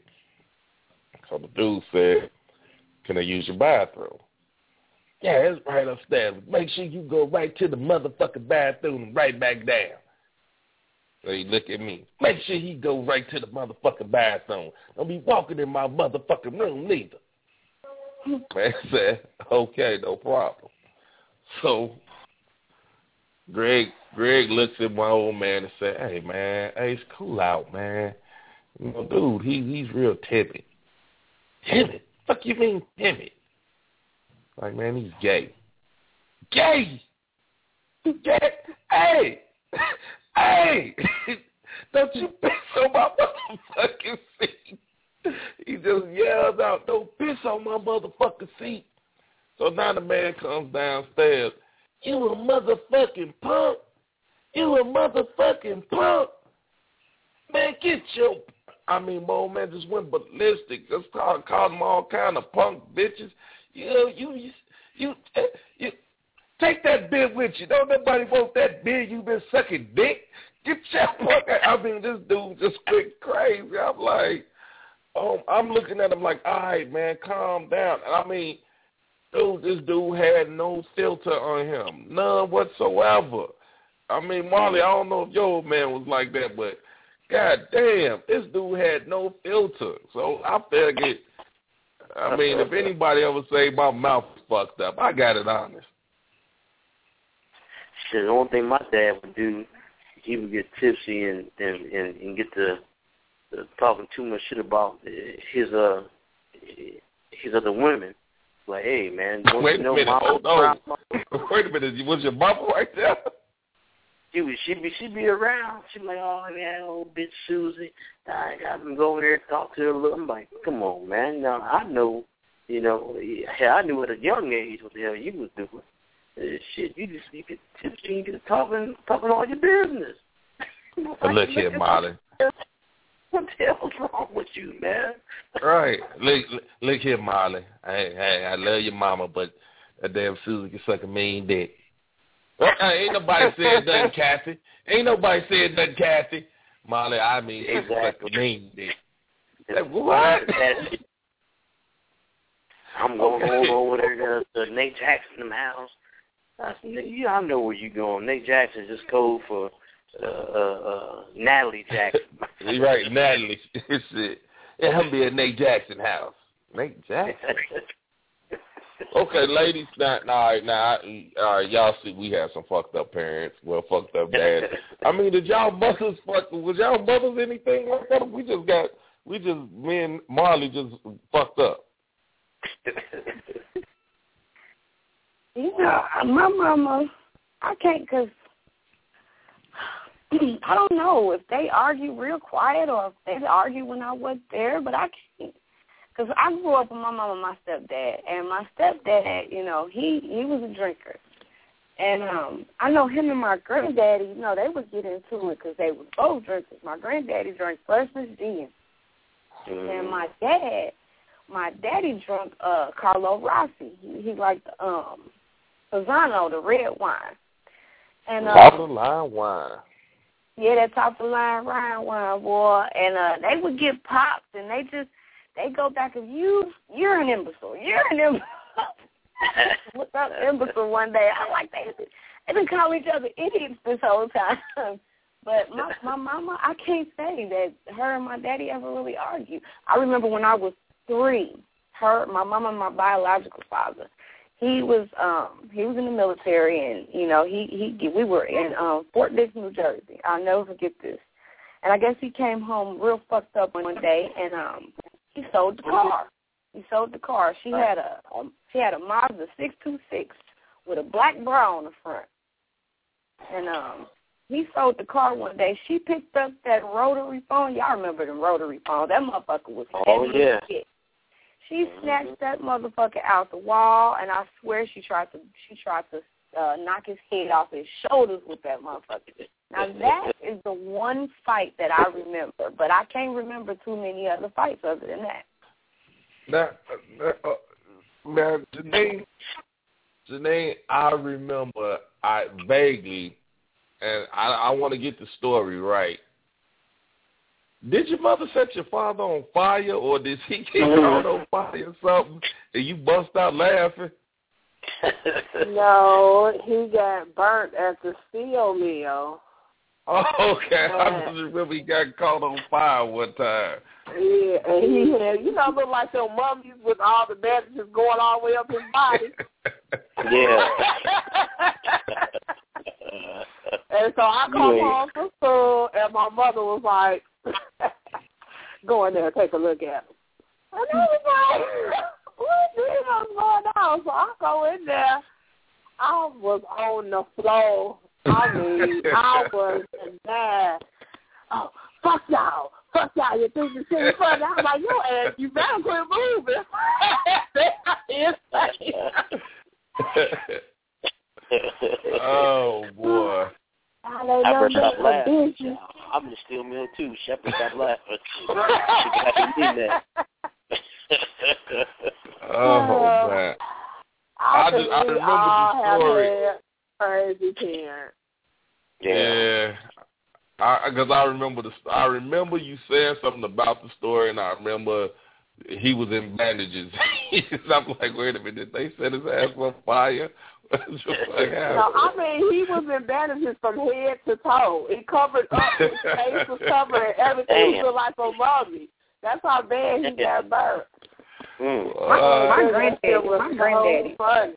So the dude said, can I use your bathroom? Yeah, it's right upstairs. Make sure you go right to the motherfucking bathroom and right back down. So he look at me. Make sure he go right to the motherfucking bathroom. Don't be walking in my motherfucking room neither. Man said, okay, no problem. So Greg Greg looks at my old man and said, hey, man, hey, it's cool out, man. You know, dude, he he's real timid. Timid? Fuck you mean timid? Like, man, he's gay. Gay? Gay? Hey! Hey, don't you piss on my motherfucking seat. He just yells out, don't piss piss on my motherfucking seat. So now the man comes downstairs. You a motherfucking punk. You a motherfucking punk. Man, get your... I mean, my old man just went ballistic. Just called, called them all kind of punk bitches. You know, you, you, you, you, take that beer with you. Don't nobody want that beer. You been sucking dick. Get your punk... I mean, this dude just went crazy. I'm like... Oh, I'm looking at him like, all right, man, calm down. And I mean, dude, this dude had no filter on him, none whatsoever. I mean, Marley, I don't know if your old man was like that, but god damn, this dude had no filter. So I figured, I mean, if anybody ever say my mouth is fucked up, I got it honest.
Shit, the only thing my dad would do, he would get tipsy and and, and, and get the Uh, talking too much shit about his uh his other women. Like, hey man, don't
wait
you know
a minute, hold
on.
Wait a minute, was your mama right there?
She would she be she be around. She be like, oh man, old bitch Susie, I got to go over there and talk to her a little. I'm like, come on man, now I know, you know, hell, I knew at a young age what the hell you was doing. Uh, shit, you just you get tipsy and get talking talking all your business.
But look here, Molly.
What the hell's wrong with you, man?
Right. Look, look here, Molly. Hey, hey, I love your mama, but that damn Susan can suck a mean dick. Well, ain't nobody said nothing, Kathy. Ain't nobody said nothing, Kathy. Molly, I mean, she can suck a mean dick. Like, what?
I'm going
okay.
over there to, to Nate Jackson's house. I said, yeah, I know where you going. Nate Jackson is just code for Uh, uh, uh, Natalie Jackson.
You're right, Natalie. Shit. It'll be at Nate Jackson house. Nate Jackson? Okay, ladies, now, now, all right, now, all right, y'all see we have some fucked up parents, well, fucked up dads. I mean, did y'all mothers fuck, was y'all mothers anything like that? We just got, we just, me and Marley just fucked up.
You know, my mama, I can't, because I don't know if they argue real quiet or if they argue when I wasn't there, but I can't. Because I grew up with my mom and my stepdad, and my stepdad, you know, he, he was a drinker. And um, I know him and my granddaddy, you know, they would get into it because they were both drinkers. My granddaddy drank Flushman's Gin. Mm. And my dad, my daddy drank uh, Carlo Rossi. He, he liked um, Pisano, the red wine. And uh,
Top of the line wine.
Yeah, that top of the line Ryan wine, boy. And uh, they would get popped, and they just, they go back and you, you're an imbecile. You're an imbecile. What's up, imbecile, one day? I like they, they been calling each other idiots this whole time. But my, my mama, I can't say that her and my daddy ever really argued. I remember when I was three, her, my mama and my biological father, He was um he was in the military, and you know he he we were in um Fort Dix, New Jersey. I'll never forget this. And I guess he came home real fucked up one day, and um he sold the car. He sold the car. She had a um, she had a Mazda six two six with a black bra on the front, and um he sold the car one day. She picked up that rotary phone. Y'all remember the rotary phone? That motherfucker was
oh
heavy
yeah.
as shit. She snatched that motherfucker out the wall, and I swear she tried to she tried to uh, knock his head off his shoulders with that motherfucker. Now that is the one fight that I remember, but I can't remember too many other fights other than that.
Now, uh, now Janae, Janae, I remember I vaguely, and I, I want to get the story right. Did your mother set your father on fire, or did he get caught on fire or something, and you bust out laughing?
No, he got burnt at the steel mill.
Oh, okay. Yeah. I just remember he got caught on fire one time.
Yeah, and he had, you know, look like some mummies with all the bandages going all the way up his body.
Yeah.
And so I come yeah. home from school, and my mother was like, go in there and take a look at him. And I was like, what the hell is going on? So I go in there. I was on the floor. I mean, I was mad. Oh, fuck y'all. fuck y'all, you think the shit funny? I'm like, yo, ass, you better quit moving.
Oh, boy.
I don't know
stop laughing.
bitch.
I'm just still meal, too. Shepherd, stop laughing. She got to mean that.
Oh, man. I, just, I remember the story.
Crazy parents.
Yeah, because I, I remember the. I remember you said something about the story, and I remember he was in bandages. I'm like, wait a minute, they set his ass on fire. What the fuck happened?
No, I mean he was in bandages from head to toe. It covered up, his face was covered, and everything
Damn.
was like a mummy. That's how bad he got burnt.
Mm.
My, my
Uh,
granddaddy,
was
my granddaddy,
so funny.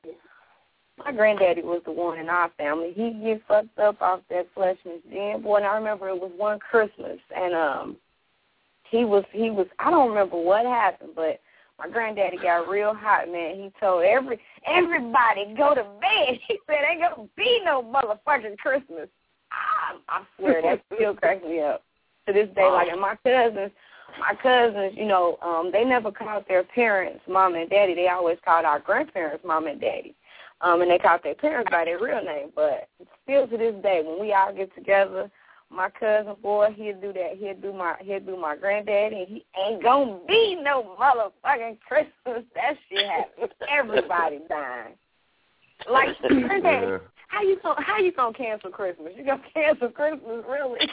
my granddaddy was the one in our family. He get fucked up off that flesh machine. Boy, and I remember it was one Christmas, and um, he was he was. I don't remember what happened, but my granddaddy got real hot, man. He told every everybody go to bed. He said ain't gonna be no motherfucking Christmas. I, I swear that still cracks me up to this day. Like, and my cousins. My cousins, you know, um, they never called their parents mom and daddy. They always called our grandparents mom and daddy. Um, and they called their parents by their real name. But still to this day, when we all get together, my cousin, boy, he'll do that. He'll do my he'll do my granddaddy, and he ain't gonna be no motherfucking Christmas. That shit happens. Everybody dying. Like, granddaddy,
Yeah.
how you gonna how you gonna cancel Christmas? You gonna cancel Christmas, really?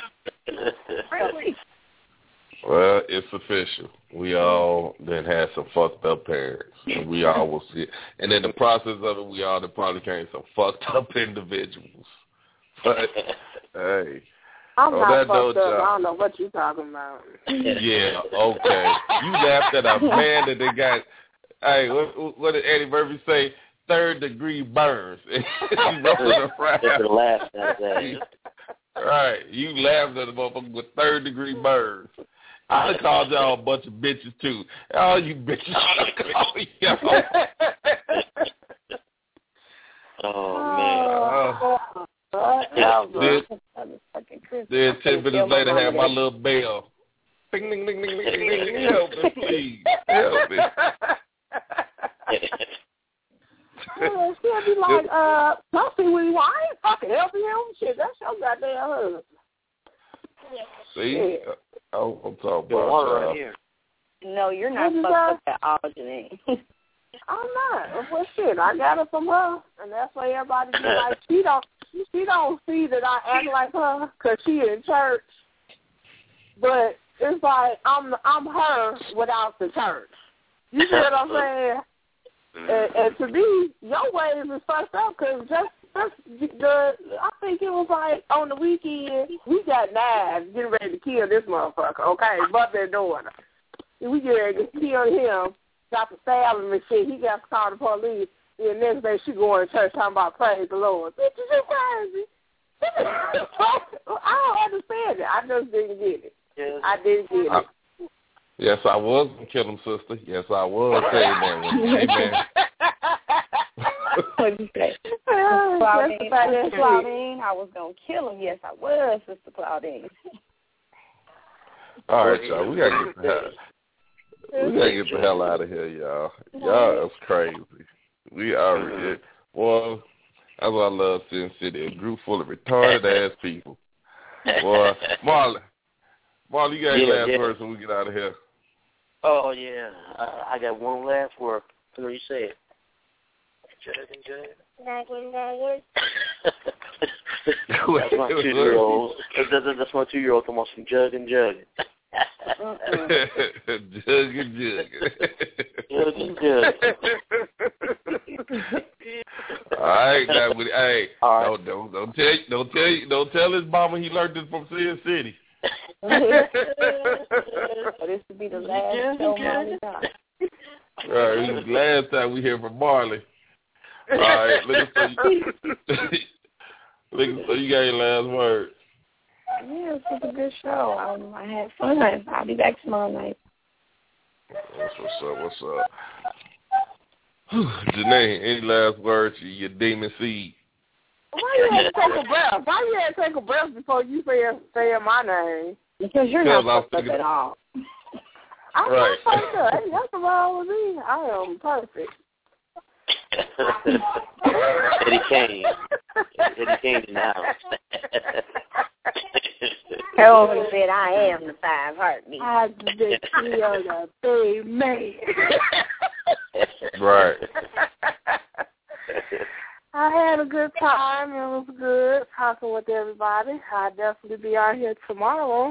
Really?
Well, it's official. We all then had some fucked up parents, and we all will see it. And in the process of it, we all then probably became some fucked up individuals. But hey,
I'm
on
not
that
fucked
note,
up. I
y'all-
don't know what you talking about.
yeah, okay. You laughed at a man that they got. Hey, what, what did Eddie Murphy say? Third degree burns. He rolling around.
That's the last thing.
Right, you laughed at a motherfucker with third degree burns. I done called y'all a bunch of bitches too. All you bitches, I call y'all.
Oh
Uh,
Whatever.
then, then ten minutes later, have my little bell. Ding, ding, ding, ding, ding, ding, ding. Help me, please. Help me.
Yeah, she'll be like, uh, don't see what you want. I ain't fucking helping him. Shit, that's your goddamn husband.
See, oh, I'm talking
Your
about
water
y'all.
right here.
No, you're not
What is
fucked up at all, Janine.
I'm not. Well, shit, I got it from her, and that's why everybody be like, she don't, she don't see that I act like her because she in church. But it's like I'm, I'm her without the church. You see what I'm saying? And, and to me, your ways is fucked up because just, just the, I think it was like on the weekend, we got knives getting ready to kill this motherfucker, okay, mother and daughter. And we get ready to kill him, got to stab him and shit. He got to call the police. And the next day she going to church talking about praise the Lord. Bitch, you crazy. I don't understand it. I just didn't get it.
Yes.
I didn't get it.
I, yes, I was going to kill him, sister. Yes, I was saying that one. Amen.
What'd you say?
Uh,
Claudine,
Sister Claudine.
Claudine, I was going to kill him. Yes, I was, Sister Claudine.
All right, y'all. We got to get the hell, we gotta get the hell out of here, y'all. Y'all is crazy. We are, well, that's why I love Sin City, a group full of retarded-ass people. Boy, Marlon, Marlon, you got any
Yeah,
last
yeah.
words when we get out of here?
Oh, yeah. I, I got one last word. What you said? Jugging, jugging. That's my two-year-old. That's, that's my two-year-old talking about some jugging, jugging.
Jugging, jugging.
Jugging, jugging.
All right, now, we, hey,
All right.
don't, don't, don't tell, don't tell, don't tell his mama he learned it from Sin City.
So this would be the last show Marley does.
All right, this is the last time we hear from Marley. All right, look so you, look so you got your last word.
Yeah, it was a good show. Um, I had fun. I'll be back tomorrow night.
That's what's up. What's up? Janae, any last words? You, your demon seed.
Why you had to take a breath? Why you had to take a breath before you say say my name?
Because you're not fucked up at all.
I'm
right.
not fucked up. Ain't nothing wrong with me. I am perfect.
Eddie Kane. Eddie Kane now.
Calvin said, I am the five heartbeats.
I just feel the big man.
Right.
I had a good time. It was good talking with everybody. I'll definitely be out here tomorrow.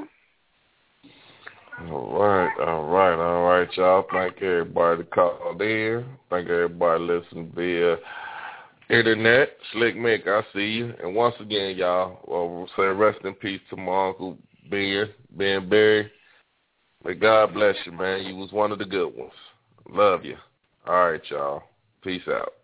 All right, all right, all right, y'all. Thank everybody that called in. Thank everybody listening via internet. Slick Mick, I see you. And once again, y'all, well, we'll say rest in peace to my Uncle Ben, Ben Berry. May God bless you, man. You was one of the good ones. Love you. All right, y'all. Peace out.